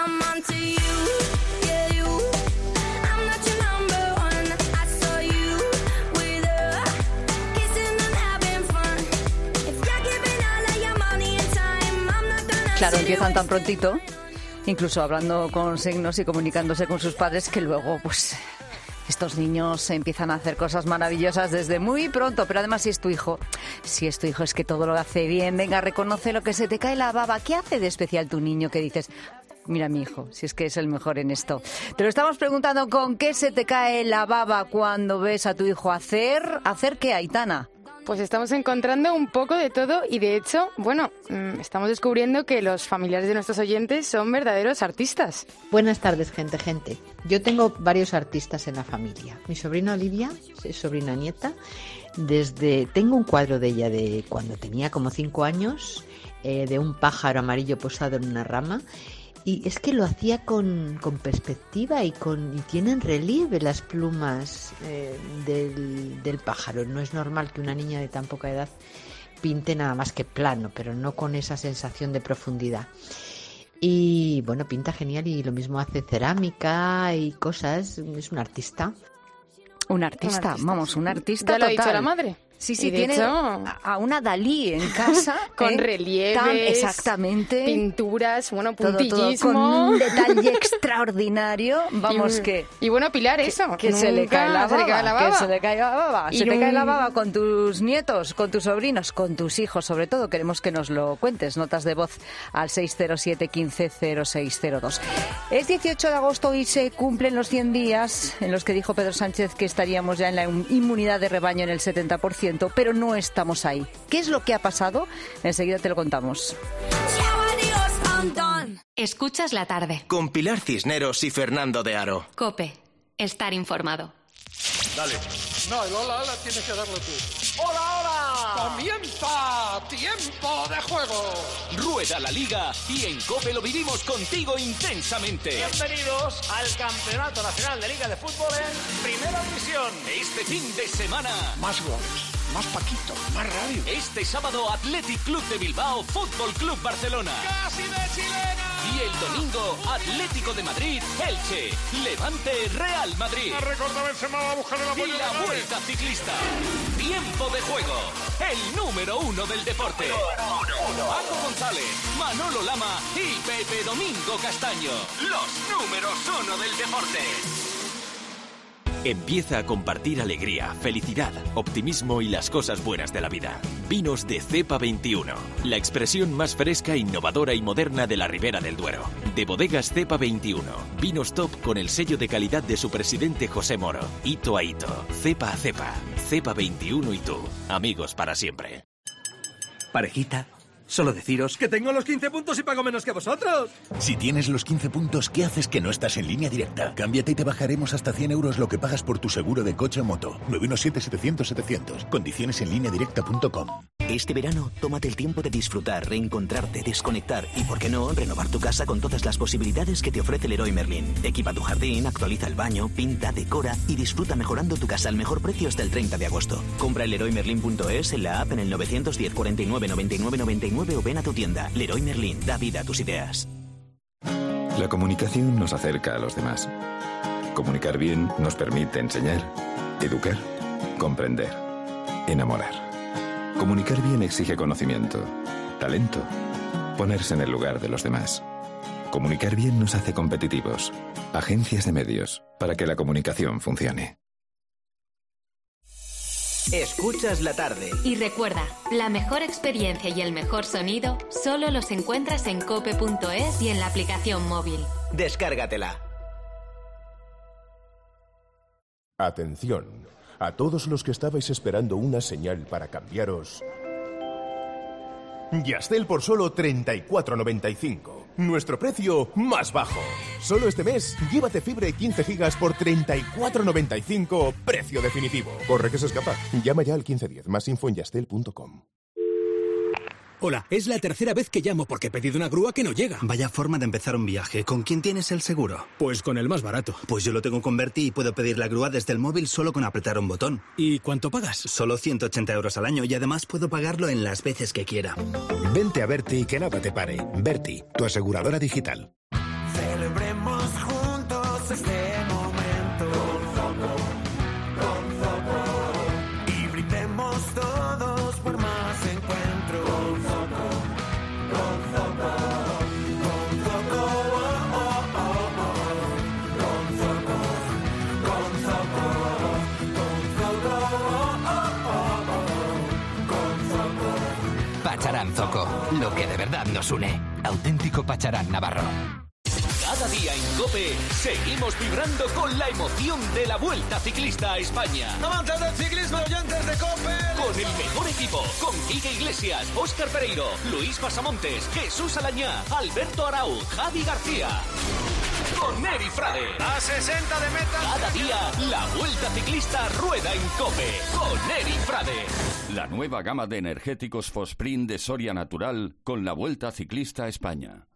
Claro, empiezan tan prontito, incluso hablando con signos y comunicándose con sus padres, que luego, pues, estos niños empiezan a hacer cosas maravillosas desde muy pronto. Pero además, si es tu hijo, si es tu hijo, es que todo lo hace bien. Venga, reconoce lo que se te cae la baba. ¿Qué hace de especial tu niño que dices, mira mi hijo, si es que es el mejor en esto? Te lo estamos preguntando, ¿con qué se te cae la baba cuando ves a tu hijo hacer? ¿Hacer qué, Aitana? Pues estamos encontrando un poco de todo y, de hecho, bueno, estamos descubriendo que los familiares de nuestros oyentes son verdaderos artistas. Buenas tardes, gente, gente. Yo tengo varios artistas en la familia. Mi sobrina Olivia es sobrina nieta Desde tengo un cuadro de ella de cuando tenía como cinco años, eh, de un pájaro amarillo posado en una rama. Y es que lo hacía con, con perspectiva y con y tienen relieve las plumas eh, del, del pájaro. No es normal que una niña de tan poca edad pinte nada más que plano, pero no con esa sensación de profundidad. Y bueno, pinta genial y lo mismo hace cerámica y cosas. Es un artista. Un artista, un artista vamos, un artista ya lo total. ha dicho la madre. Sí, sí, de tiene hecho, a una Dalí en casa. con ¿eh? relieves, Tan, exactamente. Pinturas, bueno, puntillismo. Todo, todo con un detalle extraordinario. Vamos y, que... Y bueno, Pilar, eso. Que, que se le cae la baba. Se le cae la baba. Que se le cae la baba. Y se te un... cae la baba con tus nietos, con tus sobrinos, con tus hijos, sobre todo. Queremos que nos lo cuentes. Notas de voz al seis cero siete, quince cero seis cero dos. Es dieciocho de agosto y se cumplen los cien días en los que dijo Pedro Sánchez que estaríamos ya en la inmunidad de rebaño en el setenta por ciento, pero no es estamos ahí. ¿Qué es lo que ha pasado? Enseguida te lo contamos. Escuchas la tarde. Con Pilar Cisneros y Fernando de Aro. COPE. Estar informado. Dale. No, el hola, hola tienes que darlo tú. ¡Hola, hola! ¡Comienza! ¡Tiempo de juego! Rueda la Liga y en COPE lo vivimos contigo intensamente. Bienvenidos al Campeonato Nacional de Liga de Fútbol en Primera División. Este fin de semana... Más goles, más Paquito, más radio. Este sábado Athletic Club de Bilbao, Fútbol Club Barcelona. ¡Casi de chilena! Y el domingo Atlético de Madrid, Elche, Levante, Real Madrid. La recordaba Benzema a buscar el apoyo. Y la Vuelta Ciclista. Tiempo de juego. El número uno del deporte. Paco González, Manolo Lama y Pepe Domingo Castaño. Los números uno del deporte. Empieza a compartir alegría, felicidad, optimismo y las cosas buenas de la vida. Vinos de Cepa veintiuno, la expresión más fresca, innovadora y moderna de la Ribera del Duero. De Bodegas Cepa veintiuno, vinos top con el sello de calidad de su presidente José Moro. Hito a hito, cepa a cepa, Cepa veintiuno y tú, amigos para siempre. Parejita, solo deciros que tengo los quince puntos y pago menos que vosotros. Si tienes los quince puntos, ¿qué haces que no estás en Línea Directa? Cámbiate y te bajaremos hasta cien euros lo que pagas por tu seguro de coche o moto. nueve uno siete, setecientos, setecientos. Condiciones en línea directa punto com. Este verano, tómate el tiempo de disfrutar, reencontrarte, desconectar y, por qué no, renovar tu casa con todas las posibilidades que te ofrece Leroy Merlin. Equipa tu jardín, actualiza el baño, pinta, decora y disfruta mejorando tu casa al mejor precio hasta el treinta de agosto. Compra en leroy merlin punto es, en la app, en el nueve uno cero, cuarenta y nueve, noventa y nueve, noventa y nueve o ven a tu tienda. Leroy Merlin, da vida a tus ideas. La comunicación nos acerca a los demás. Comunicar bien nos permite enseñar, educar, comprender, enamorar. Comunicar bien exige conocimiento, talento, ponerse en el lugar de los demás. Comunicar bien nos hace competitivos. Agencias de medios, para que la comunicación funcione. Escuchas la tarde. Y recuerda, la mejor experiencia y el mejor sonido solo los encuentras en cope punto es y en la aplicación móvil. Descárgatela. Atención, a todos los que estabais esperando una señal para cambiaros. Yastel por solo treinta y cuatro noventa y cinco. Nuestro precio más bajo. Solo este mes, llévate fibra y quince gigas por treinta y cuatro noventa y cinco, precio definitivo. Corre que se escapa. Llama ya al quince diez. Más info en yastel punto com. Hola, es la tercera vez que llamo porque he pedido una grúa que no llega. Vaya forma de empezar un viaje. ¿Con quién tienes el seguro? Pues con el más barato. Pues yo lo tengo con Berti y puedo pedir la grúa desde el móvil solo con apretar un botón. ¿Y cuánto pagas? Solo ciento ochenta euros al año y además puedo pagarlo en las veces que quiera. Vente a Berti y que nada te pare. Berti, tu aseguradora digital. Celebremos juntos este momento. Con Zoco, con Zoco. Y brindemos todos por más encuentros. Con Zoco, con Zoco. Con Zoco, oh, oh, oh, oh. Con Zoco, con Zoco. Con Zoco, oh, oh, oh, oh. Con Zoco. Pacharán Zoco, lo que de verdad nos une. Auténtico Pacharán Navarro. Cada día en COPE seguimos vibrando con la emoción de la Vuelta Ciclista a España. Amantes del ciclismo, oyentes de COPE. Con el mejor equipo, con Quique Iglesias, Óscar Pereiro, Luis Pasamontes, Jesús Alañá, Alberto Arau, Javi García. con Eri Frade. A sesenta de meta. Cada día, la Vuelta Ciclista rueda en COPE con Eri Frade. La nueva gama de energéticos Fosprint de Soria Natural con la Vuelta Ciclista a España.